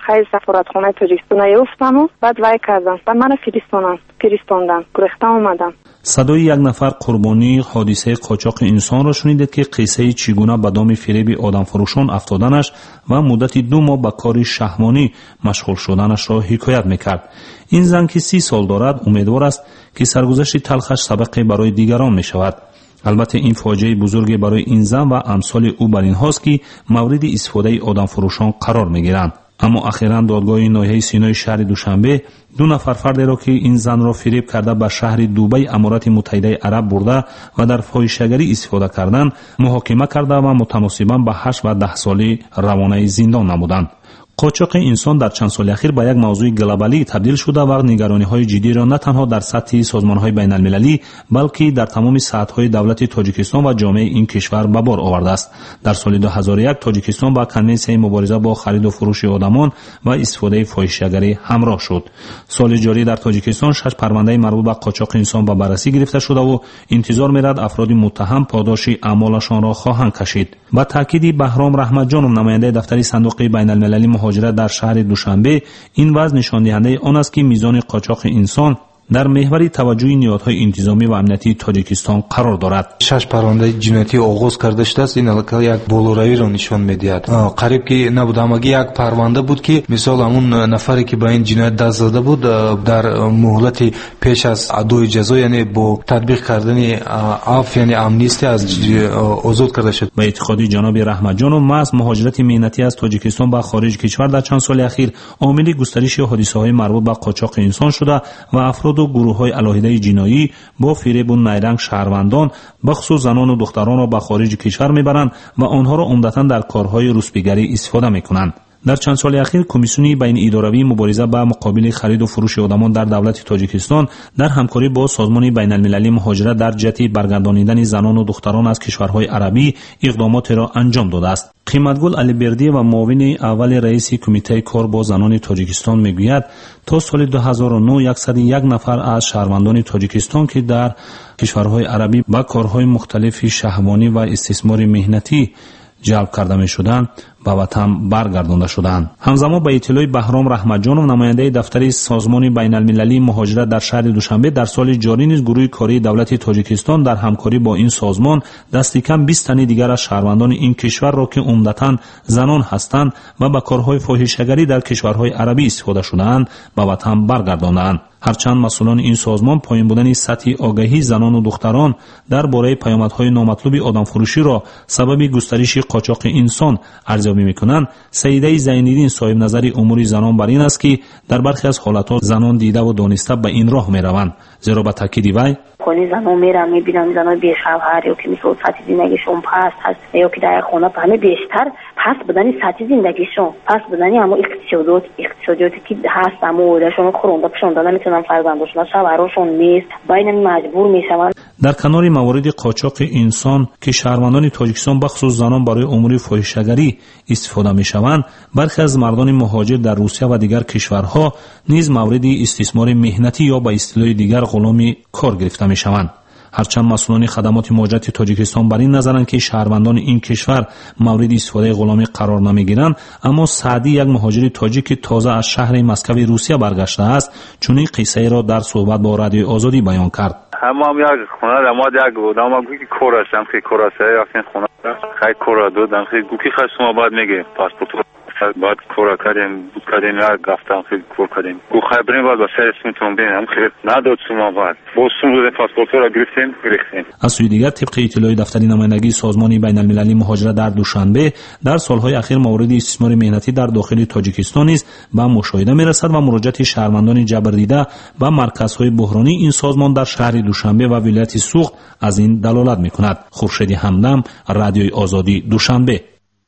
خیلی سفارتخانه تاجیکستان یافتم و بعد وای کردم و من فرستادن فرستادن گرفتم اومدم. صدای یک نفر قربانی حادثه قاچاق انسان را شنیدید که قصه چگونه به دام فریب آدمفروشان افتادنش و مدت دو ماه به کار شهوانی مشغول شدنش را حکایت میکرد. این زن که سی سال دارد امیدوار است که سرگذشت تلخش سبقی برای دیگران می شود. البته این فاجعه بزرگی برای این زن و امثال او بر این هاست که مورد استفاده آدمفروشان قرار می گیرند. اما اخیراً دادگاه ناحیه سینای شهر دوشنبه دو نفر فردی را که این زن را فریب کرده به شهر دوبی امارات متحده عرب برده و در فاحشه‌گری استفاده کردند محاکمه کرده و متناسباً به هشت و ده سالی روانه زندان نمودند. قاچاق انسان در چند سال اخیر به یک موضوع گلوبالی تبدیل شده و نگرانی‌های جدی را نه تنها در سطح سازمان‌های بین‌المللی بلکه در تمام سطح‌های دولت تاجیکستان و جامعه این کشور به بار آورده است. در سال دو هزار و یک تاجیکستان با کنوانسیون مبارزه با خرید و فروش آدمان و استفاده فاحشه‌گری همراه شد. سال جاری در تاجیکستان شش پرونده مربوط به قاچاق انسان به بررسی گرفته شده و انتظار می‌رود افراد متهم پاداش اعمالشان را خواهند کشید. با تاکید بهرام رحمت جانم نماینده دفتر صندوق بین‌المللی مهاجرت در شهر دوشنبه، این وضع نشان دهنده آن است که میزان قاچاق انسان در محور توجه نهادهای انتظامی و امنیتی تاجیکستان قرار دارد. شش پرونده جنایتی آغاز کرده شده است. این الکل یک بالوروی را نشان می‌دهد. قریب که نبود اما یک پرونده بود که مثال همون نفری که با این جنایت دست زده بود در مهلت پیش از ادای جزا یعنی با تطبیق کردن عفو یعنی امنیستی از آزاد کرده شد. به اعتقاد جناب رحمت جانم محض مهاجرت مهنتی از تاجیکستان به خارج کشور در چند سال اخیر عامل گسترش حادثه‌های مربوط به قاچاق انسان شده و افراد و گروه‌های علاهیده جنایی با فریب و نیرنگ شهروندان بخصوص زنان و دختران را به خارج کشور میبرند و آنها را عمدتاً در کارهای روسپیگری استفاده میکنند. در چند سال اخیر کمیسیون بین اداروی مبارزه با مقابل خرید و فروش آدمان در دولت تاجیکستان در همکاری با سازمان بین المللی مهاجرت در جهت برگردانیدن زنان و دختران از کشورهای عربی اقدامات را انجام داده است. قیمتگل علی بردی و معاون اول رئیس کمیته کار با زنان تاجیکستان میگوید تا سال دو هزار و نه صد و یک نفر از شهروندان تاجیکستان که در کشورهای عربی با کارهای مختلف شهوانی و استثمار مهنتی جلب کرده می شدند به وطن برگردانده شدند. همزمان با اطلاع بهرام رحمت جانم نماینده دفتر سازمان بین المللی مهاجرت در شهر دوشنبه در سال جاری نیز گروه کاری دولت تاجیکستان در همکاری با این سازمان دست کم بیست تن دیگر از شهروندان این کشور را که عمدتاً زنان هستند و با کارهای فاحشه‌گری در کشورهای عربی استفاده شده‌اند به وطن برگرداندند. هرچند مسئولان این سازمان پایین بودن سطح آگاهی زنان و دختران درباره پیامدهای نامطلوب آدمفروشی را سبب گسترش قاچاق انسان ارزیابی می‌کنند، سیده زین‌الدین صاحب نظر امور زنان بر این است که در برخی از حالت‌ها زنان دیده و دانسته به این راه می‌روند، زیرا به تاکید وی کنی زنان میرن میبینن زنان بی شوهر یا که مثل سطح زندگیشون پست هست یا که در خانه همه بیشتر پست بودن سطح زندگیشون پست بودن اما اقتصادات اقتصاداتی که هست اما اولشون خورنده پشونده نمیتونن فرزنداشون شوهراشون نیست بین مجبور میشون. در کنار موارد قاچاق انسان که شهروندان تاجیکستان بخصوص زنان برای امور فاحشه‌گری استفاده میشوند، برخی از مردان مهاجر در روسیه و دیگر کشورها نیز مورد استثمار مهنتی یا به اصطلاح دیگر غلامی کار گرفته میشوند. هرچند مسئولان خدمات مهاجرت تاجیکستان بر این نظرند که شهروندان این کشور مورد استفاده غلامی قرار نمیگیرند، اما سعدی یک مهاجر تاجیک تازه از شهر مسکو روسیه برگشته است چنین قصه را در صحبت با رادیو آزادی بیان کرد. همام یک خونه را ما یک بودم ما گویی کوراشم که کوراسه یا خونه خیلی کورا دادم خیلی گویی خیلی شما باید میگه پاسپورت باید کورا کردیم بود کردیم یا گفتم خیلی کور کردیم گو خیلی باید با سر اسمتون بینم خیلی نداد شما باید با سمود پاسپورت را گرفتیم گرفتیم. از سوی دیگر طبق اطلاع دفتر نمایندگی سازمان بین المللی مهاجرت در دوشنبه در سالهای اخیر مورد استثمار مهنتی در داخل تاجیکستان نیز به مشاهده میرسد و مراجعت شهروندان جبردیده و مرکزهای بحرانی این سازمان در شهر دوشنبه و ولایت سوخت از این دلالت میکند. خورشید همدم، رادیوی آزادی، دوشنبه.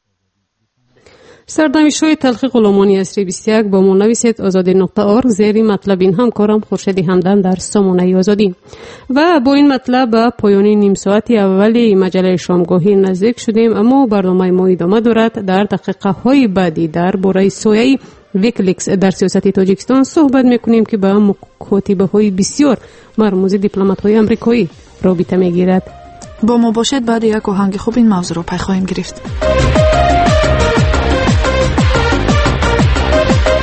سردمشوی تلخی غلامان اسری بیست و یک با ما نویسید آزادی نقطه ارگ زیر مطلب این همکارم خورشید همدم در سامانه آزادی. و با این مطلب به پایانی نیم ساعتی اولی مجله شامگاهی نزدیک شدیم، اما برنامه ما ادامه دارد. در دقیقه های بعدی در باره سویه ویکلیکس در سیاست تاجیکستان صحبت میکنیم که با مکاتبه های بسیار مرموز دیپلمات های امریکایی رابطه میگیرد. با ما باشد. بعد یک آهنگ خوب این موضوع رو پی خواهیم گرفت.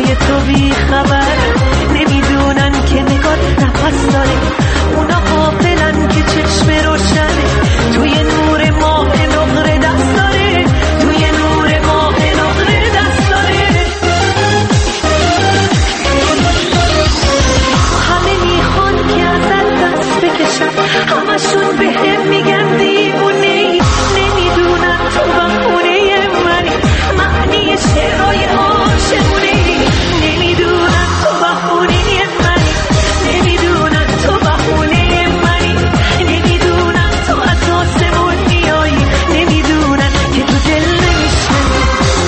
روی تو بی خبر، نمیدونن که نگاه نفس داره، اونا غافلن که چشم روشنه، توی نور ماه نقره دست داره، توی نور ماه نقره دست داره. همه میخوان که ازت دست بکشن، همشون به هم میگن دیوونه، نمیدونن تو بخونه منی، معنی شعرهای عاشقونه، نمیدونن تو بخونه منی، نمیدونن تو بخونه منی، نمیدونن تو از آسمون میایی، نمیدونن که تو دل نمیشنی.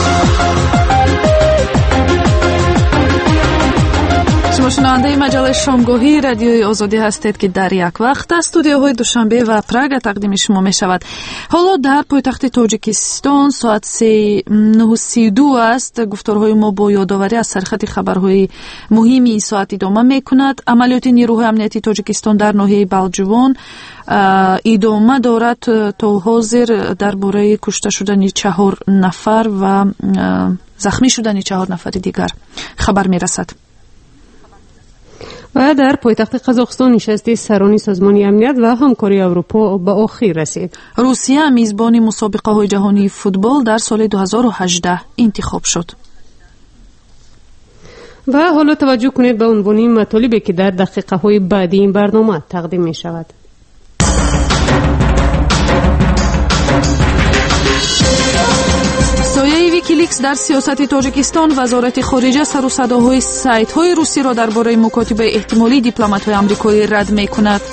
شما شنونده مجله شامگاهی رادیوی آزادی هستید که در یک وقت استودیوهای دوشنبه و پراگ تقدیم شما می شود. حالا در پایتخت تاجیکستان ساعت نه و سی و دو است. گفتارهای ما با یادآوری از سرخط خبرهای مهمی این ساعت ادامه می کند. عملیات نیروهای امنیتی تاجیکستان در ناحیه بلجوان ادامه دارد. تا حاضر درباره کشته شدن چهار نفر و زخمی شدن چهار نفر دیگر خبر می رسد. و در پایتخت قزاقستان نشست سران سازمان امنیت و همکاری اروپا به آخر رسید. روسیه میزبان مسابقه های جهانی فوتبال در سال دو هزار و هجده انتخاب شد. و حالا توجه کنید به عنوان مطالبی که در دقیقه های بعدی این برنامه تقدیم می شود. سایه ویکیلیکس در سیاست تاجیکستان. وزارت خارجه سر و صداهای سایت های روسی را درباره مکاتبه احتمالی دیپلمات های آمریکایی رد می کند.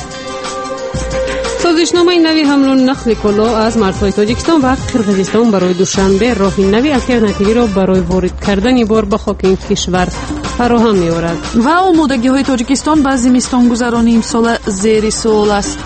سازشنامه نوی حمل و نقل کالا از مرزهای تاجیکستان و قرقیزستان برای دوشنبه راه نوی الترناتیوی را برای وارد کردن بار به خاک این کشور فراهم می آورد. و آمادگی های تاجیکستان به زمستان گذرانی امسال زیر سوال است.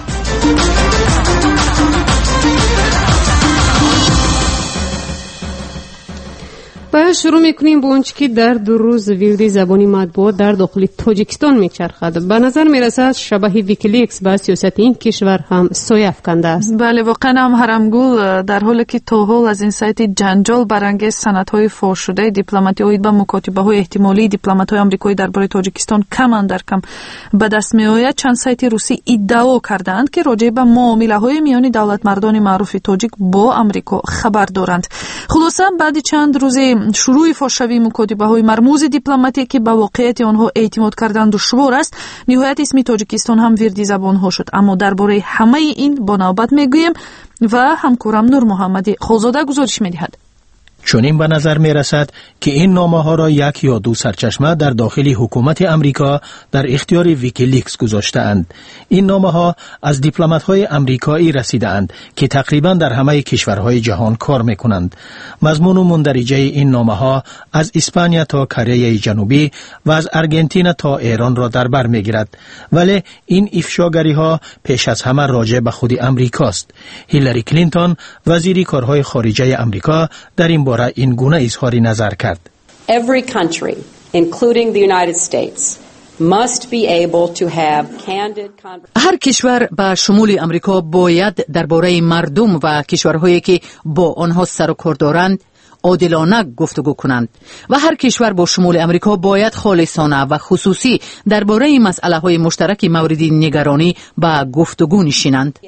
و شروع میکنیم با اونچه که در دو روز ویلدی زبانی مطبوعات در داخل تاجیکستان میچرخد. به نظر میرسد شبح ویکیلیکس با سیاست این کشور هم سایه افکنده است. بله واقعا هم هرمگول، در حالی که تا حال از این سایت جنجال برانگیز سندهای فاش شده دیپلماتی اوید با مکاتبه های احتمالی دیپلمات های آمریکایی درباره تاجیکستان کم در کم به دست میآید، چند سایت روسی ادعا کردند که راجع به معامله های میان دولت مردان معروف تاجیک با آمریکا خبر دارند. خلاصه بعد چند روز شروع فاشوی مکاتبه های مرموز دیپلماتی که به واقعیت آنها اعتماد کردن دشوار است، نهایت اسم تاجیکستان هم ویردی زبان ها شد. اما درباره همه این با نوبت میگویم و همکارم نور محمدی خالزاده گزارش میدهد. چنین به نظر می رسد که این نامه ها را یک یا دو سرچشمه در داخل حکومت امریکا در اختیار ویکیلیکس گذاشته اند. این نامه ها از دیپلمات های امریکایی رسیده اند که تقریبا در همه کشورهای جهان کار می کنند. مضمون و مندرجه این نامه ها از اسپانیا تا کره جنوبی و از آرژانتین تا ایران را در بر می گیرد. ولی این افشاگری ها پیش از همه راجع به خود امریکاست. هیلاری کلینتون وزیر کارهای خارجه امریکا در این باره این گونه اظهار نظر کرد. Every country, including the United States, must be able to have candid conversations. هر کشور به شمول امریکا باید درباره مردم و کشورهایی که با آنها سر و کار دارند عادلانه گفتگو کنند و هر کشور با شمول امریکا باید خالصانه و خصوصی درباره مسئله های مشترک مورد نگرانی به گفتگو نشینند.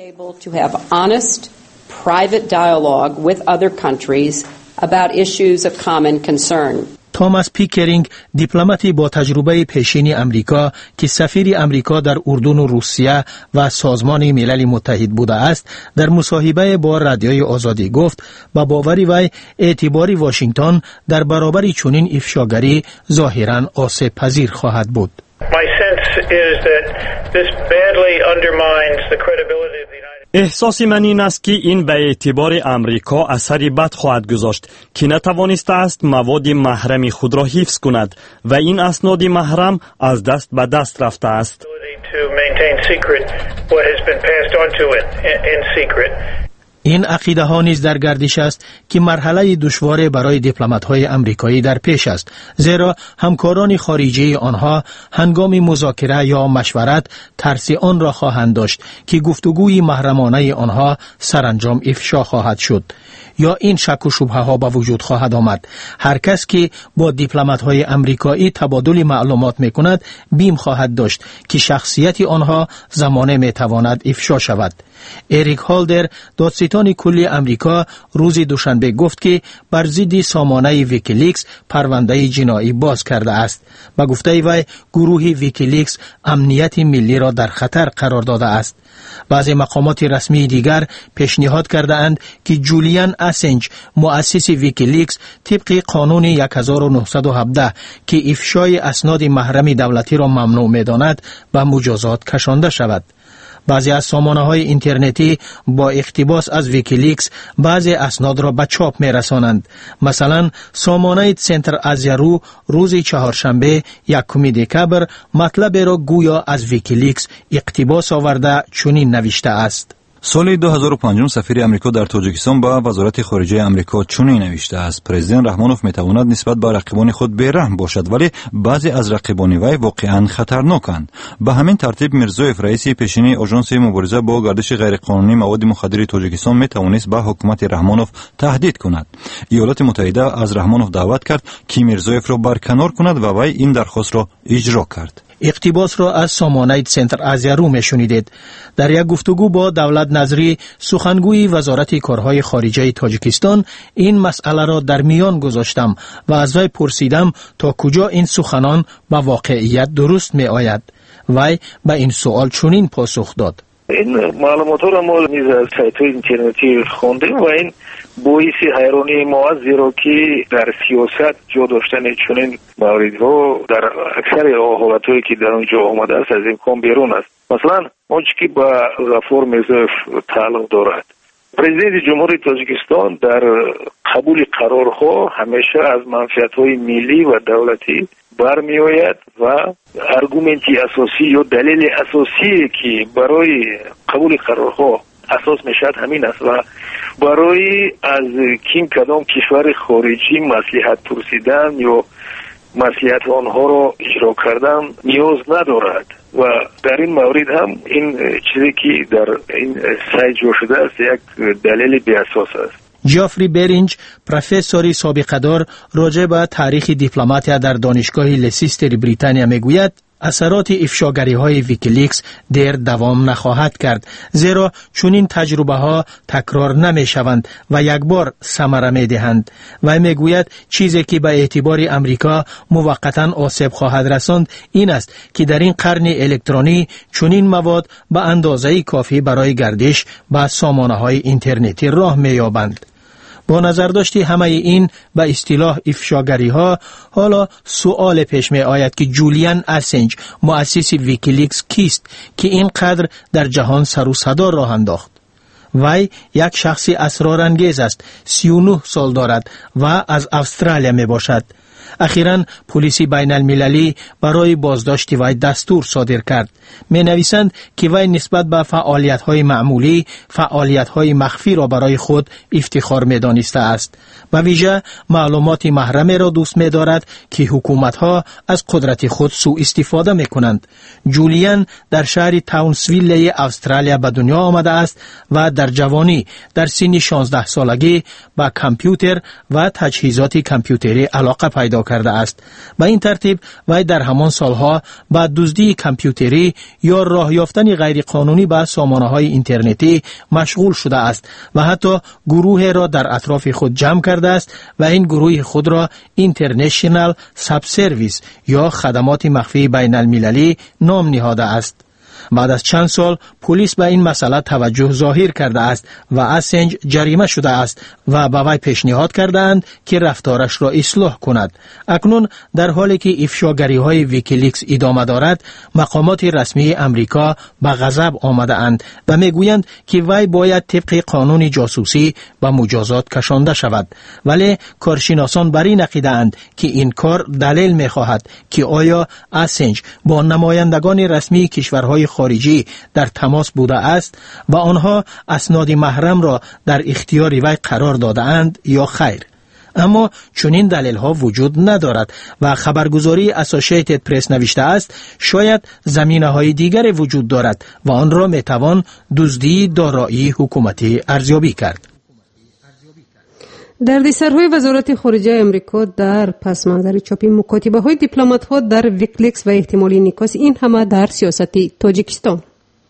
Private dialogue with other countries about issues of common concern. توماس پیکرینگ، دیپلماتی با تجربه پیشین امریکا که سفیر امریکا در اردن و روسیه و سازمان ملل متحد بوده است، در مصاحبه با رادیوی آزادی گفت با باوری وی اعتبار واشنگتن در برابر چنین افشاگری ظاهراً آسیب پذیر خواهد بود. My sense is that this badly undermines the credibility of the United احساس من این است که این به اعتبار امریکا اثری بد خواهد گذاشت که نتوانسته است مواد محرم خود را حفظ کند و این اسناد محرم از دست به دست رفته است. این عقیده ها نیز در گردش است که مرحله دشوار برای دیپلمات های امریکایی در پیش است، زیرا همکاران خارجی آنها هنگام مذاکره یا مشورت ترس آن را خواهند داشت که گفتگوی محرمانه آنها سرانجام افشا خواهد شد یا این شک و شبهه ها به وجود خواهد آمد. هر کس که با دیپلمات های امریکایی تبادل معلومات می کند بیم خواهد داشت که شخصیت آنها زمانه می تواند افشا شود. اریک هالدر، دادستان کلی امریکا، روز دوشنبه گفت که بر ضد سامانه ویکیلیکس پرونده جنایی باز کرده است. با گفته وی گروه ویکیلیکس امنیت ملی را در خطر قرار داده است. بعضی مقامات رسمی دیگر پیشنهاد کرده اند که جولیان اسنج، مؤسس ویکیلیکس، طبق قانون هزار و نهصد و هفده که افشای اسناد محرم دولتی را ممنوع می‌داند به مجازات کشانده شود. بعضی از سامانه‌های اینترنتی با اقتباس از ویکیلیکس بعضی اسناد را به چاپ می‌رسانند. مثلا سامانه سنتر آزیارو روز چهارشنبه یکم دکبر مطلب را گویا از ویکیلیکس اقتباس آورده چنین نوشته است: سال دو هزار و پنج سفیر امریکا در تاجیکستان با وزارت خارجه امریکا چنین نوشته است: پرزیدنت رحمانوف میتواند نسبت به رقیبان خود بی‌رحم باشد، ولی بعضی از رقیبان وی واقعا خطرناکند. به همین ترتیب میرزویف، رئیس پیشین آژانس مبارزه با گردش غیرقانونی مواد مخدر تاجیکستان، میتوانست به حکومت رحمانوف تهدید کند. ایالات متحده از رحمانوف دعوت کرد که میرزویف را برکنار کند و وی این درخواست را اجرا کرد. اقتباس را از سامانه سنتر آزیارو میشنیدید. در یک گفتگو با دولت نظری، سخنگوی وزارت کارهای خارجه تاجیکستان، این مسئله را در میان گذاشتم و از وی پرسیدم تا کجا این سخنان با واقعیت درست می آید. وی به این سوال چنین پاسخ داد: این معلومات را ما نیز از سایت اینترنتی خوندیم و این باعث حیرانی ما است، زیرا که در سیاست جا داشتن چنین موردها در اکثر حالت‌هایی که در اونجا آمده است از امکان بیرون است. مثلا آنچه که با غفور میرزویف تعلق دارد، پرزیدنت جمهوری تاجیکستان در قبول قرارها همیشه از منفعت‌های ملی و دولتی برمی آید و ارگومنتی اساسی یا دلیل اساسی که برای قبول قرارها اساس میشد همین است و برای از کیم کدام کشور خارجی مصلحت پرسیدن یا مصلحت آنها را اجرا کردن نیاز ندارد و در این مورد هم این چیزی که در این سایت جا شده است یک دلیل بی اساس است. جافری برینج، پروفسوری سابقه دار راجع به تاریخ دیپلماتیا در دانشگاه لسیستر بریتانیا میگوید اثرات افشاگری های ویکیلیکس دیر دوام نخواهد کرد، زیرا چنین تجربه ها تکرار نمی شوند و یک بار ثمره می دهند. و میگوید چیزی که به اعتبار امریکا موقتا آسیب خواهد رساند این است که در این قرن الکترونی چنین مواد به اندازه کافی برای گردش به سامانه های اینترنتی راه می یابند. با نظر داشتی همه این به اصطلاح افشاگری ها، حالا سوال پیش می آید که جولیان اسنج، مؤسس ویکیلیکس کیست که اینقدر در جهان سر و صدا راه انداخت؟ وی یک شخص اسرارانگیز است، سی و نه سال دارد و از استرالیا می باشد. اخیراً پلیس بین المللی برای بازداشت وی دستور صادر کرد. می نویسند که وی نسبت به فعالیت های معمولی فعالیت های مخفی را برای خود افتخار می دانسته است. به ویژه معلومات محرم را دوست می دارد که حکومت ها از قدرت خود سوء استفاده می کنند. جولیان در شهر تاونسویل استرالیا به دنیا آمده است و در جوانی در سن شانزده سالگی به کامپیوتر و تجهیزات کامپیوتری علاقه پیدا کرده است. به این ترتیب وی در همان سالها با دزدی کامپیوتری یا راه یافتن غیر قانونی به سامانه‌های اینترنتی مشغول شده است و حتی گروه را در اطراف خود جمع کرده است و این گروه خود را اینترنشنال ساب سرویس یا خدمات مخفی بین المللی نام نهاده است. بعد از چند سال پلیس به این مسئله توجه ظاهر کرده است و اسنج جریمه شده است و به وی پیشنهاد کردند که رفتارش را اصلاح کند. اکنون در حالی که افشاگری های ویکیلیکس ادامه دارد، مقامات رسمی امریکا به غضب آمده اند و میگویند که وی باید طبق قانون جاسوسی به مجازات کشانده شود. ولی کارشناسان بر این عقیده اند که این کار دلیل میخواهد که آیا اسنج با نمایندگان رسمی کشورهای خارجی در تماس بوده است و آنها اسناد محرم را در اختیار وی قرار داده اند یا خیر. اما چنین دلیل ها وجود ندارد و خبرگزاری اسوسییتد پرس نوشته است شاید زمینه های دیگر وجود دارد و آن را می توان دزدی دارایی حکومتی ارزیابی کرد. دردسرهای وزارت خارجه امریکا در پس منظر چاپی مکاتبه های دیپلمات ها در ویکلیکس و احتمالی انعکاس این همه در سیاست تاجیکستان.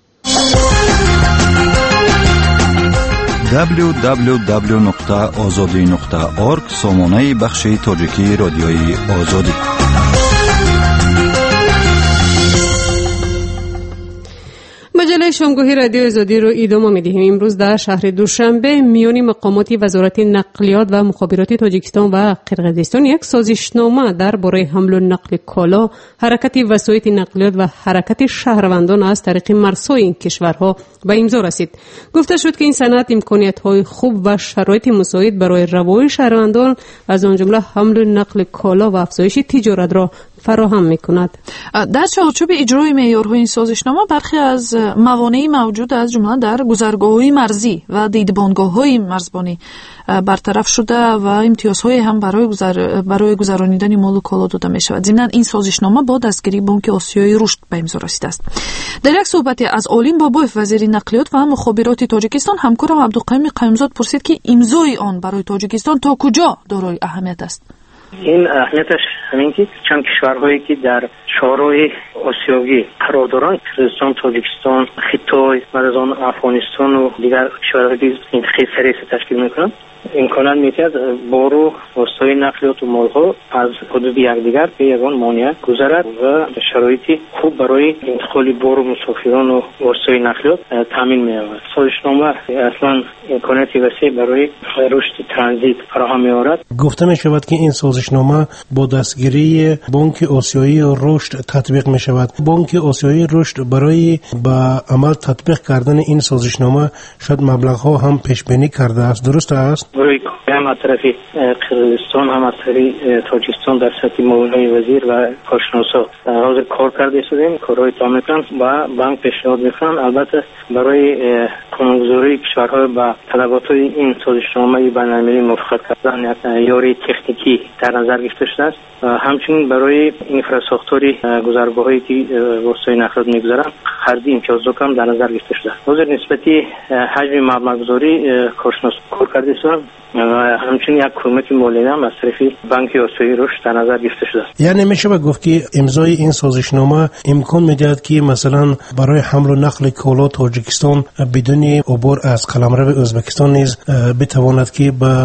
دبلیو دبلیو دبلیو نقطه آزادی نقطه اورگ سامانه بخش تاجیکی رادیوی آزادی. مجله شامگاهی رادیو آزادی رو ادامه می‌دهیم. امروز در شهر دوشنبه میان مقامات وزارت نقلیات و مخابرات تاجیکستان و قرقیزستان یک سازشنامه درباره حمل و نقل کالا، حرکت وسایط نقلیات و حرکت شهروندان از طریق مرزهای این کشورها به امضا رسید. گفته شد که این سند امکانیت‌های خوب و شرایط مساعد برای روای شهروندان از آن جمله حمل و نقل کالا و افزایش تجارت را فراهم می‌کند. در چارچوب اجرای معیارهای این سازشنامه برخی از موانعی موجود از جمله در گذرگاه‌های مرزی و دیدبانگاه‌های مرزبانی برطرف شده و امتیازهای هم برای گذر... برای گذرانیدن مال و کالا داده می‌شود. ضمناً این سازشنامه با دستگیری بانک آسیای رشد به امضا رسیده است. در یک صحبت از عالم بابایف وزیر نقلیات و مخابرات تاجیکستان همکارم عبدالقیوم قیومزاد پرسید که امضای آن برای تاجیکستان تا کجا دارای اهمیت است. این اهمیتش همین که چند کشورهایی که در چهارراه آسیایی قرار دارند، قرقیزستان، تاجیکستان، خیتای، بعد از آن افغانستان و دیگر کشورهایی که منطقه سریع تشکیل میکنند، امکانات میتید بارو وسایل نقلیات و مالها از حدود یکدیگر به یگان مانع گذرد و شرایطی خوب برای انتقال بارو مسافران و وسایل نقلیات تامین می‌یابد. سازشنامه اصلا امکانات وسیع برای رشد ترانزیت فراهم می‌آورد. گفته می‌شود که این سازشنامه با دستگیری بانک آسیایی رشد تطبیق می‌شود. بانک آسیایی رشد برای به عمل تطبیق کردن این سازشنامه شاید مبلغ‌ها هم پیش بینی کرده است. درست است؟ برای هم از طرف قرقیزستان هم از طرف تاجیکستان در سطح معاونای وزیر و کارشناسا حاضر کار کرده شدیم، کارهای تمام میکنن و بانک پیشنهاد میکنن. البته برای قانونگذاری کشورها با طلبات این سازشنامه بین‌المللی موافقت کردن یک یاری تکنیکی در نظر گرفته شده است. همچنین برای اینفراساختوری گذرگاهایی که وسایل نقلیات میگذارن خرید امتیازات هم در نظر گرفته شده. حاضر نسبتی حجم مبلغ‌گذاری کارشناس کار کرده شدن و همچنین یک کمک مالی هم از طرف بانک آسیایی رشد در نظر گرفته شده. یعنی میشه گفت که امضای این سازشنامه امکان میدهد که مثلا برای حمل و نقل کالا تاجیکستان بدون عبور از قلمرو ازبکستان نیز بتواند که به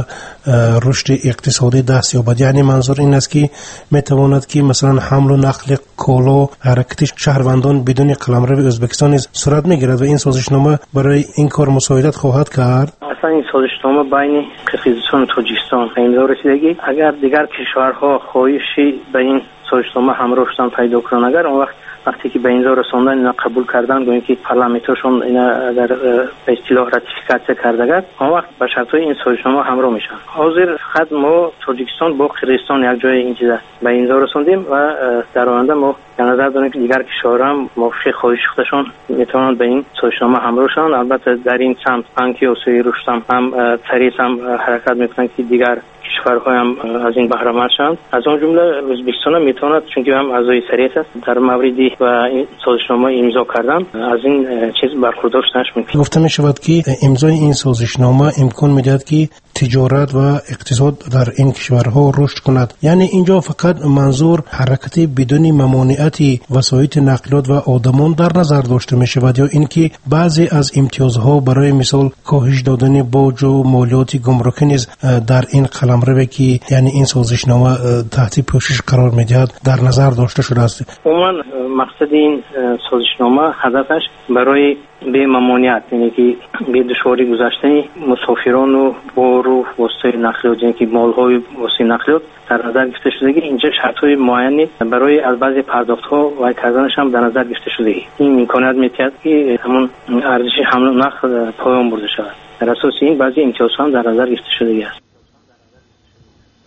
رشد اقتصادی دست یابد. یعنی منظور این است که میتواند که مثلا حمل و نقل کالا حرکت شهروندان بدون قلمرو ازبکستان نیز صورت میگیرد و این سازشنامه برای این کار مساعدت خواهد کرد. اصلا این سازشنامه بین قرقیزستان و تاجیکستان به امضا رسیدگی اگر دیگر کشورها خواهشی به این سازشنامه همراه شدن پیدا کنند، اگر اون وقت وقتی که به امضا رساندن اینا قبول کردن گویا که پارلمانتشون اینا در به اصطلاح راتیفیکاسیون کردگان، اون وقت به شرطهای این سازشنامه همراه میشن. حاضر خود ما تاجیکستان با قرقیزستان یک جای این چیزا به امضا رساندیم و در آینده ما در نظر داریم که دیگر کشورها هم موافق خواهش خودشون میتونن به این سازشنامه همراه شن. البته در این سمت بانک آسیایی رشد هم سریع هم حرکت میکنن که دیگر کشورها هم از این بهره مند شوند. از آن جمله ازبکستان هم میتواند، چون که هم اعضای سریع است، در موردی و این سازشنامه امضا کردن از این چیز برخوردار شدنش ممکن. گفته می شود که امضای این سازشنامه امکان میدهد که تجارت و اقتصاد در این کشورها رشد کند. یعنی اینجا فقط منظور حرکت بدون ممانعت وسایط نقلیات و آدمان در نظر داشته می شود یا اینکه بعضی از امتیازها برای مثال کاهش دادن باج و مالیات گمرکی نیز در این قلمرو که یعنی این سازشنامه تحت پوشش قرار می‌دهد در نظر داشته شده است. عموما مقصد این سازشنامه هدفش برای به ممانعت، یعنی که به دشواری گذشتن مسافران و بارو وسایل نقلیات، یعنی که مال‌های وسایل نقلیات در نظر گرفته شده. اینجا شرط‌های معینی برای از بعضی پرداخت‌ها و کردنش هم در نظر گرفته شده. این امکانات می‌دهد که همون ارزش حمل و نقل پایان برده شود. در اساس این بعضی امتیازها هم در نظر گرفته شده است.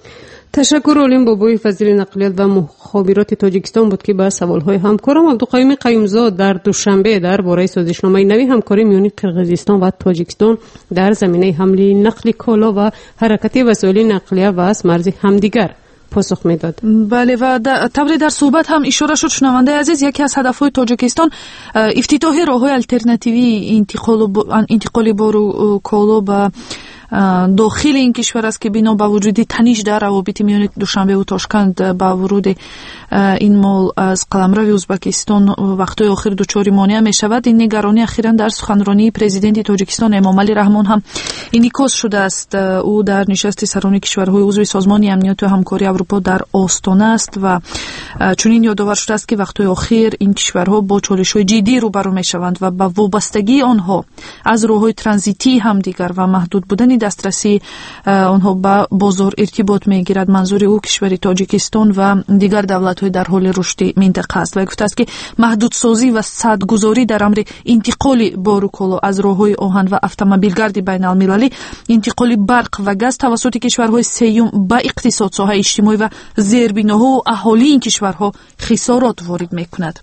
تشکر علیم بابوی وزیر نقلیات و مخابرات تاجیکستان بود که به سوالهای همکارم عبدالقیوم قیومزاد در دوشنبه درباره سازشنامه نوی همکاری میان قرقیزستان و تاجیکستان در زمینه حمل نقل کالا و حرکت وسایل نقلیه و از مرز همدیگر پاسخ میداد. بله و طوری در صحبت هم اشاره شد شنونده عزیز یکی از هدفهای تاجیکستان افتتاح راههای الटरनेटिवی انتقال انتقال بارو کالا به داخل این کشور است که بنا با وجود تنش در روابط میان دوشنبه و تاشکند با ورود این مال از قلمرو ازبکستان وقتای آخر دچار مانع می شود. این نگرانی اخیراً در سخنرانی پرزیدنت تاجیکستان امامعلی رحمان هم انعکاس شده است. او در نشست سران کشورهای عضو سازمان امنیت و همکاری اروپا در آستانه است و چنین یادآور شده است که وقتای آخر این کشورها با چالش‌های جدی روبرو می شوند و با وابستگی آنها از راههای ترانزیتی همدیگر و محدود بودن دسترسی آنها به بازار ارتباط میگیرد. منظور او کشور تاجیکستان و دیگر دولت‌های در حال رشد منطقه است و گفته است که محدودسازی و سدگذاری در امر انتقال بار و کالا از راه‌های آهن و اتومبیلگرد بین‌المللی، انتقال برق و گاز توسط کشورهای سیوم به اقتصاد، ساحه اجتماعی و زیربناها و اهالی این کشورها خسارات وارد می‌کند.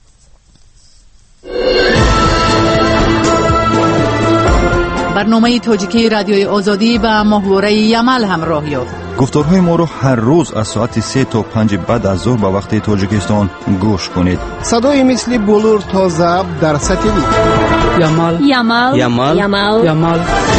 برنامه تاجیکی رادیوی آزادی با محور یمل همراه یافت. گفتارهای ما رو هر روز از ساعت سه تا پنج بعد از ظهر به وقت تاجیکستان گوش کنید. صدای مثل بلور تا ضبط در ساتلیت. یمل یمل یمل یمل یمل.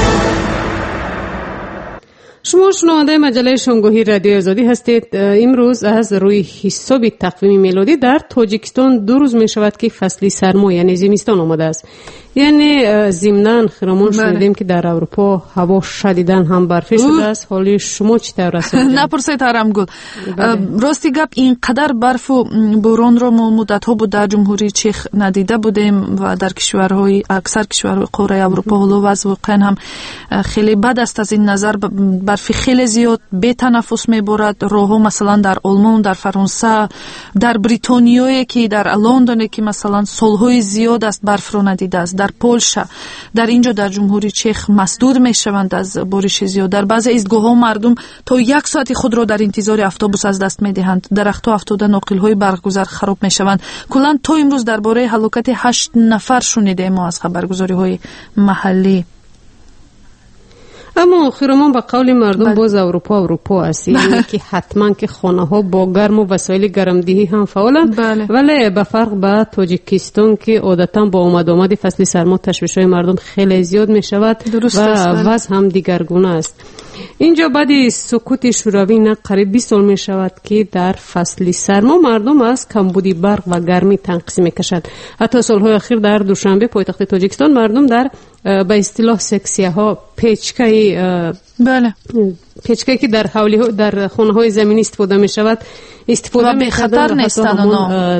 شما شنونده مجله شامگاهی رادیو آزادی هستید. امروز از روی حساب تقویم میلادی در تاجیکستان دو روز می شود که فصل سرما یعنی زمستان آمده است. یعنی ضمناً خیرمان شنیدیم که در اروپا هوا شدیداً هم برفی شده است. حالی شما چطور است؟ نپرسید ترمگل. راستی گپ اینقدر برف و باران را ما مدت ها بود در جمهوری چک ندیده بودیم و در کشورهای اکثر کشورهای قاره اروپا حالا وضع واقعا هم خیلی بد است از این نظر. برف خیلی زیاد به تنفس میبرد. راهها مثلا در آلمان، در فرانسه، در بریتانیا که در لندن که مثلا سالهای زیاد است برف را ندیده است. در پولشا، در اینجا در جمهوری چک مسدود میشوند از بارش زیاد. در بعضی ایستگاه‌ها مردم تا یک ساعت خود را در انتظار اتوبوس از دست میدهند. درخت‌ها افتاده، ناقل‌های برقگزار خراب میشوند. کلاً تا امروز درباره هلاکت هشت نفر شنیدیم ما از خبرگزاری‌های محلی. اما خیرمان به قول مردم باز اروپا اروپا است، یعنی که حتما که خانه ها با گرم و وسایل گرمدهی هم فعالند. ولی به فرق با تاجیکستان که عادتا با آمد آمد فصل سرما تشویش های مردم خیلی زیاد می شود و وضع هم دیگرگونه است. اینجا بعد سکوت شوروی نه قریب بیست سال می شود که در فصل سرما مردم از کمبودی برق و گرمی تنقیص می کشند. حتی سالهای اخیر در دوشنبه پایتخت تاجیکستان مردم در به اصطلاح سکسیه ها پیچکای بله پیچکایی که در حولی در خانه های زمینی استفاده می شود استفاده می خطر نیستند اونا.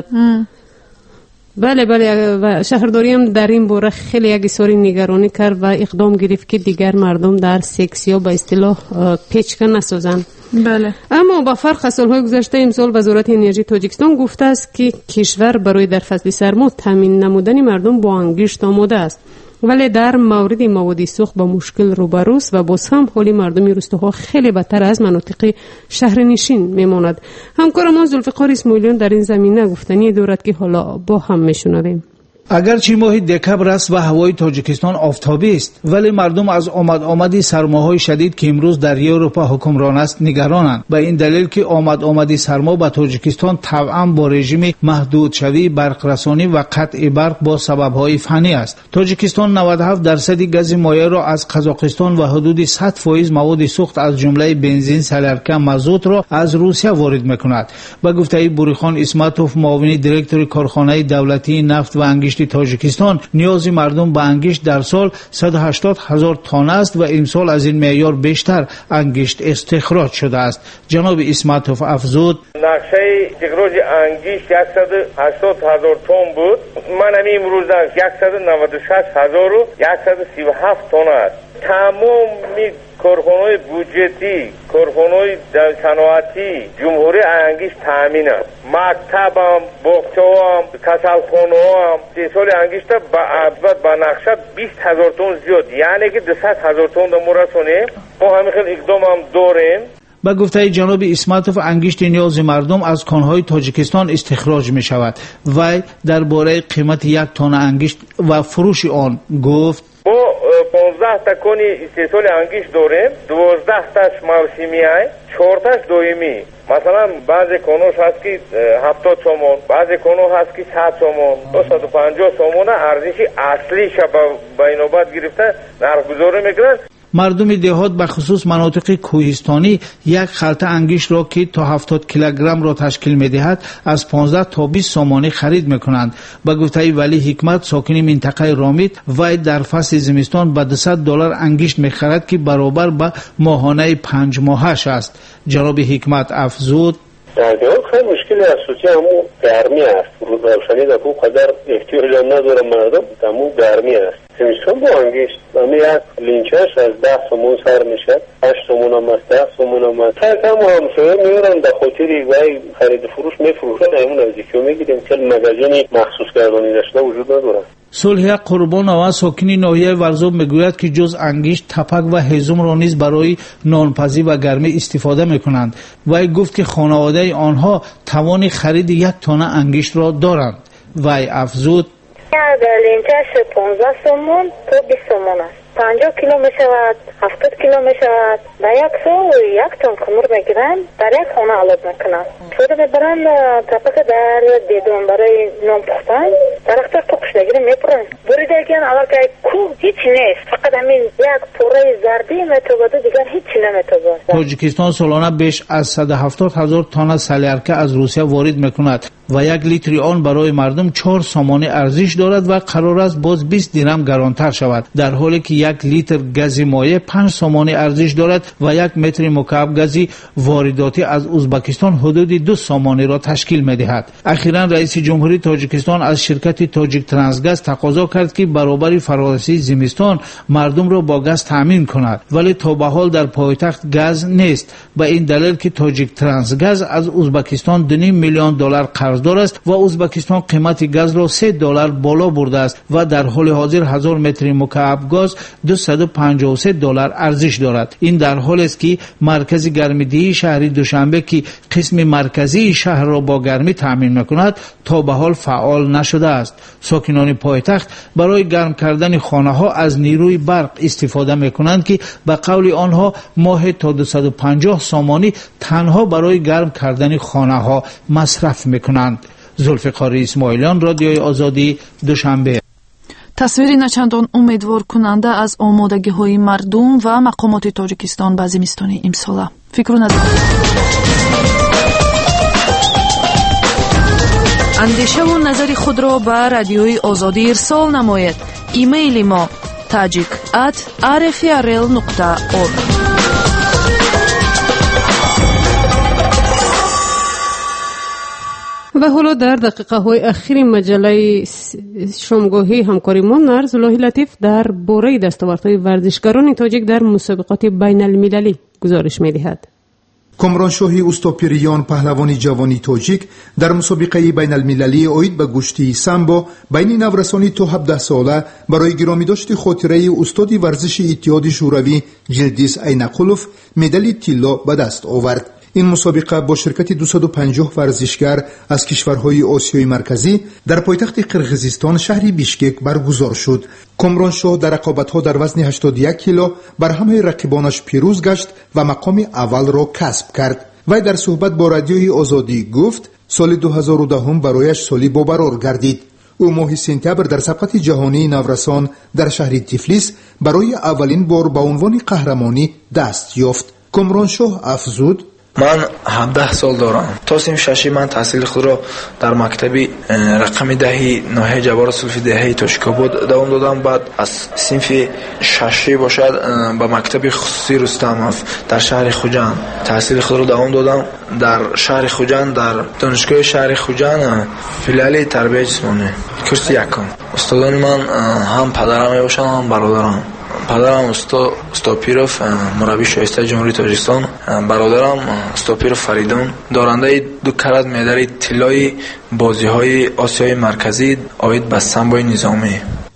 بله بله و شهرداری هم در این باره خیلی یک سری نگرانی کرد و اقدام گرفت که دیگر مردم در سکسیا به اصطلاح پیچکا نسازند. بله. اما با فرق از سالهای گذشته امسال وزارت انرژی تاجیکستان گفته است که کشور برای در فصل سرما تامین نمودن مردم با انگشت آماده است، ولی در مورد مواد سوخت با مشکل روبروست و باز هم حالی مردم روستاها خیلی بدتر از مناطق شهرنشین میماند. همکارمان ذوالفقار اسماعیلیان در این زمینه گفتنی دارد که حالا با هم میشنویم. اگرچه ماه دکبر است و هوای تاجیکستان آفتابی است، ولی مردم از آمد آمدی سرماهای شدید که امروز در اروپا حکمران است نگرانند. به این دلیل که آمد آمدی سرما به تاجیکستان طبعا با رژیم محدود شوی برق رسانی و قطع برق با سببهای فنی است. تاجیکستان نود و هفت درصد گاز مایع را از قزاقستان و حدود صد فیصد مواد سوخت از جمله بنزین، سلرکه، مازوت را از روسیه وارد میکند. به گفته بوریخان اسمتوف، معاون دیرکتور کارخانه دولتی نفت و انگشت تاجیکستان، نیاز مردم به انگشت در سال صد و هشتاد هزار تن است و امسال از این معیار بیشتر انگشت استخراج شده است. جناب اسمتوف افزود: نقشه استخراج انگشت صد و هشتاد هزار تن بود. من همین امروز صد و نود و شش هزار و صد و سی و هفت تن است. تمام کارخانه‌های بودجتی، کارخانه‌های صنعتی جمهوری انگشت تامین است. مکتبم، باغچه‌ام، کسالخانه‌ام سال انگشت با عبادت با نقشه بیست هزار تن زیاد، یعنی که دویست هزار تن دمو رسونه. ما همین خیلی اقدام هم داریم. به گفته جناب اسمتوف انگشت نیاز مردم از کانهای تاجیکستان استخراج می شود. وی درباره قیمت یک تن انگشت و فروش آن گفت ما پانزده تا کنی استحصال انگشت داریم، دوازده تاش موسمی های، چهار تاش دائمی. مثلا بعضی کنوش هست که هفتاد سومون، بعضی کنوش هست که صد سومون، دویست و پنجاه سومون ارزش اصلی شب با اینوبت گرفته نرخ گذاری میکنن. مردم دهات به خصوص مناطق کوهستانی یک خلطه انگشت را که تا هفتاد کیلوگرم را تشکیل می‌دهد از پانزده تا بیست سومانی خرید می‌کنند. به گفته ولی حکمت ساکن منطقه رامید وی در فصل زمستان به دویست دلار انگشت می‌خرد که برابر به ماهانه پنج ماهش است. جناب حکمت افزود در دیار خیلی مشکلی اساسی همون گرمی است. روشنی در اون قدر احتیاج نداره مردم، همون گرمی است. زمستان با انگشت همه یک لینچش از ده سومون سر میشه، هشت سومون هم است، ده سومون هم است. تا کم همسایه میارن به خاطر وی خرید فروش میفروشن، همون نزدیکی میگیریم که مگزینی مخصوص گردانی داشته وجود نداره. صلح قربان و ساکنی ناحیه ورزوب میگوید که جز انگشت، تپک و هیزم را نیز برای نانپزی و گرمی استفاده میکنند. وی گفت که خانواده آنها توان خرید یک تانه انگشت را دارند. وی افزود یک لینچش پانزده سومون تا بیست سومون است. پنجاه کیلو می شود، هفتاد کیلو می شود. در یک سال یک تن کمر میگیرن، در یک خانه علب میکنن. خود میبرن تپک در دیدون برای نان پختن، در اختر تو کشتگیری میپرن. بریده اگه اول که کوه هیچی نیست، فقط همین یک پوره زردی میتوبد و دیگر هیچی نمیتوبد. تاجیکستان سالانه بیش از صد و هفتاد هزار تن سلیرکه از روسیه وارد میکند و یک لیتر آن برای مردم چهار سومانی ارزش دارد و قرار است باز بیست درم گرانتر شود، در حالی که یک لیتر گاز مایع پنج سومانی ارزش دارد و یک متر مکعب گاز وارداتی از ازبکستان حدود دو سومانی را تشکیل می‌دهد. اخیراً رئیس جمهوری تاجیکستان از شرکت تاجیک ترانسگاز تقاضا کرد که برابر فرارسی زمستان مردم را با گاز تامین کند، ولی تا به حال در پایتخت گاز نیست. به این دلیل که تاجیک ترانسگاز از ازبکستان دو میلیون دلار قرضدار است و ازبکستان قیمت گاز را سه دلار بالا برده است و در حال حاضر هزار متر مکعب گاز دویست و پنجاه و سه دلار ارزش دارد. این در حالی است که مرکز گرمیدهی شهر دوشنبه که قسم مرکزی شهر را با گرمی تامین میکند تا به حال فعال نشده است. ساکنان پایتخت برای گرم کردن خانه ها از نیروی برق استفاده میکنند که به قول آنها ماه تا دویست و پنجاه سومانی تنها برای گرم کردن خانه ها مصرف میکنند. ذوالفقار اسماعیلیان، رادیوی آزادی، دوشنبه. تصویری نچندان امیدوار کننده از آمادگی‌های مردم و مقامات تاجیکستان به زمستان امسال. فکر و نظر اندیشه و نظر خود را به رادیوی آزادی ارسال نمایید. ایمیل ما tajik at r f r l نقطه org. و حالا در دقیقه های اخیر مجله شامگاهی همکاریمان نرزاللهی لطیف در باره دستاوردهای ورزشکاران تاجیک در مسابقات بین المللی گزارش می دهد. کامرانشاهی اوستاپیریان پهلوانی جوانی تاجیک در مسابقه بین المللی اوید به گشتی سامبو بین نورسانی تا هفده ساله برای گرامی داشت خاطره استاد ورزش اتحاد شوروی جلدیس اینقلوف مدال طلا به دست آورد. این مسابقه با شرکت دویست و پنجاه ورزشگر از کشورهای آسیای مرکزی در پایتخت قرقیزستان شهر بیشکک برگزار شد. کامرانشاه در رقابت‌ها در وزن هشتاد و یک کیلو بر همه رقیبانش پیروز گشت و مقام اول را کسب کرد. وی در صحبت با رادیوی آزادی گفت سال دو هزار و ده برایش سالی باورور گردید. او ماه سپتامبر در سبقت جهانی نورسان در شهر تیفلیس برای اولین بار به عنوان قهرمانی دست یافت. کامرانشاه افزود من هفده سال دارم. تا صنف ششی من تحصیل خود را در مکتبی رقم دهی ناحیه جبار سلفی دهی تاشکاباد دوام دادم. بعد از صنف ششی باشد به مکتب خصوصی رستمov در شهر خوجند تحصیل خود را دوام دادم. در شهر خوجند در دانشگاه شهر خوجند فیلیال تربیت جسمانی کورس یکم. استادان من هم پدرم میباشند هم برادرم. پدرم استا استاپیروف مربی شایسته جمهوری تاجیکستان، برادرم استاپیروف فریدون دارنده دو کرات مدال طلای بازی‌های آسیای مرکزی آید به سامبوی نظامی.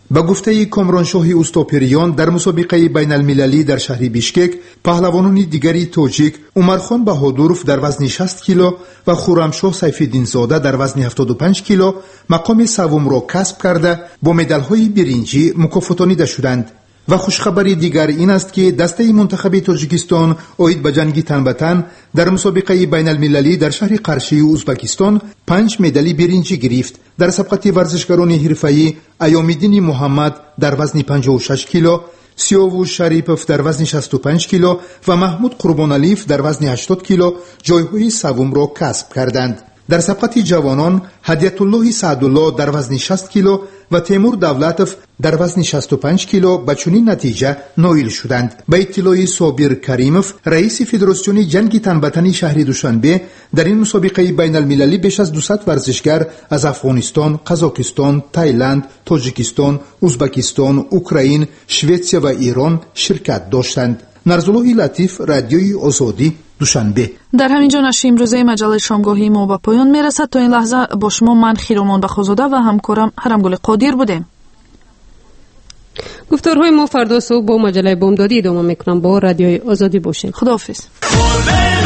با گفته کامرانشاه اوستاپریان در مسابقه بین المللی در شهر بیشکک، پهلوانان دیگری تاجیک عمرخان بهادروف در وزن شصت کیلو و خرمشاه سیفالدین زاده در وزن هفتاد و پنج کیلو مقام سوم را کسب کرده با مدال‌های برنجی مکافاتانیده شدند. و خوشخبری دیگر این است که دسته منتخب تاجیکستان اوید به جنگ تن به تن در مسابقه بین المللی در شهر قرشی ازبکستان پنج مدال برنجی گرفت. در سبقت ورزشکاران حرفه‌ای ایام‌الدین محمد در وزن پنجاه و شش کیلو، سیاوش شریپوف در وزن شصت و پنج کیلو و محمود قربانعلیف در وزن هشتاد کیلو جایهای سوم را کسب کردند. در سبقت جوانان هدیت الله سعدالله در وزن شصت کیلو و تیمور دولتوف در وزن شصت و پنج کیلو به چنین نتیجه نائل شدند. به اطلاع صابر کریموف رئیس فدراسیون جنگ تن به تن شهر دوشنبه، در این مسابقه بین المللی بیش از دویست ورزشگر از افغانستان، قزاقستان، تایلند، تاجیکستان، ازبکستان، اوکراین، شوئدیا و ایران شرکت داشتند. نرزالله لطیف، رادیوی آزادی، دوشنبه. در همینجا نشر امروزه مجله شامگاهی ما به پایان میرسد. تا این لحظه با شما من خیرمان بخوزاده و همکارم هرمگل قادر بودیم. گفتارهای ما فردا صبح با مجله بامدادی ادامه میکنم. با رادیوی آزادی باشید. خداحافظ.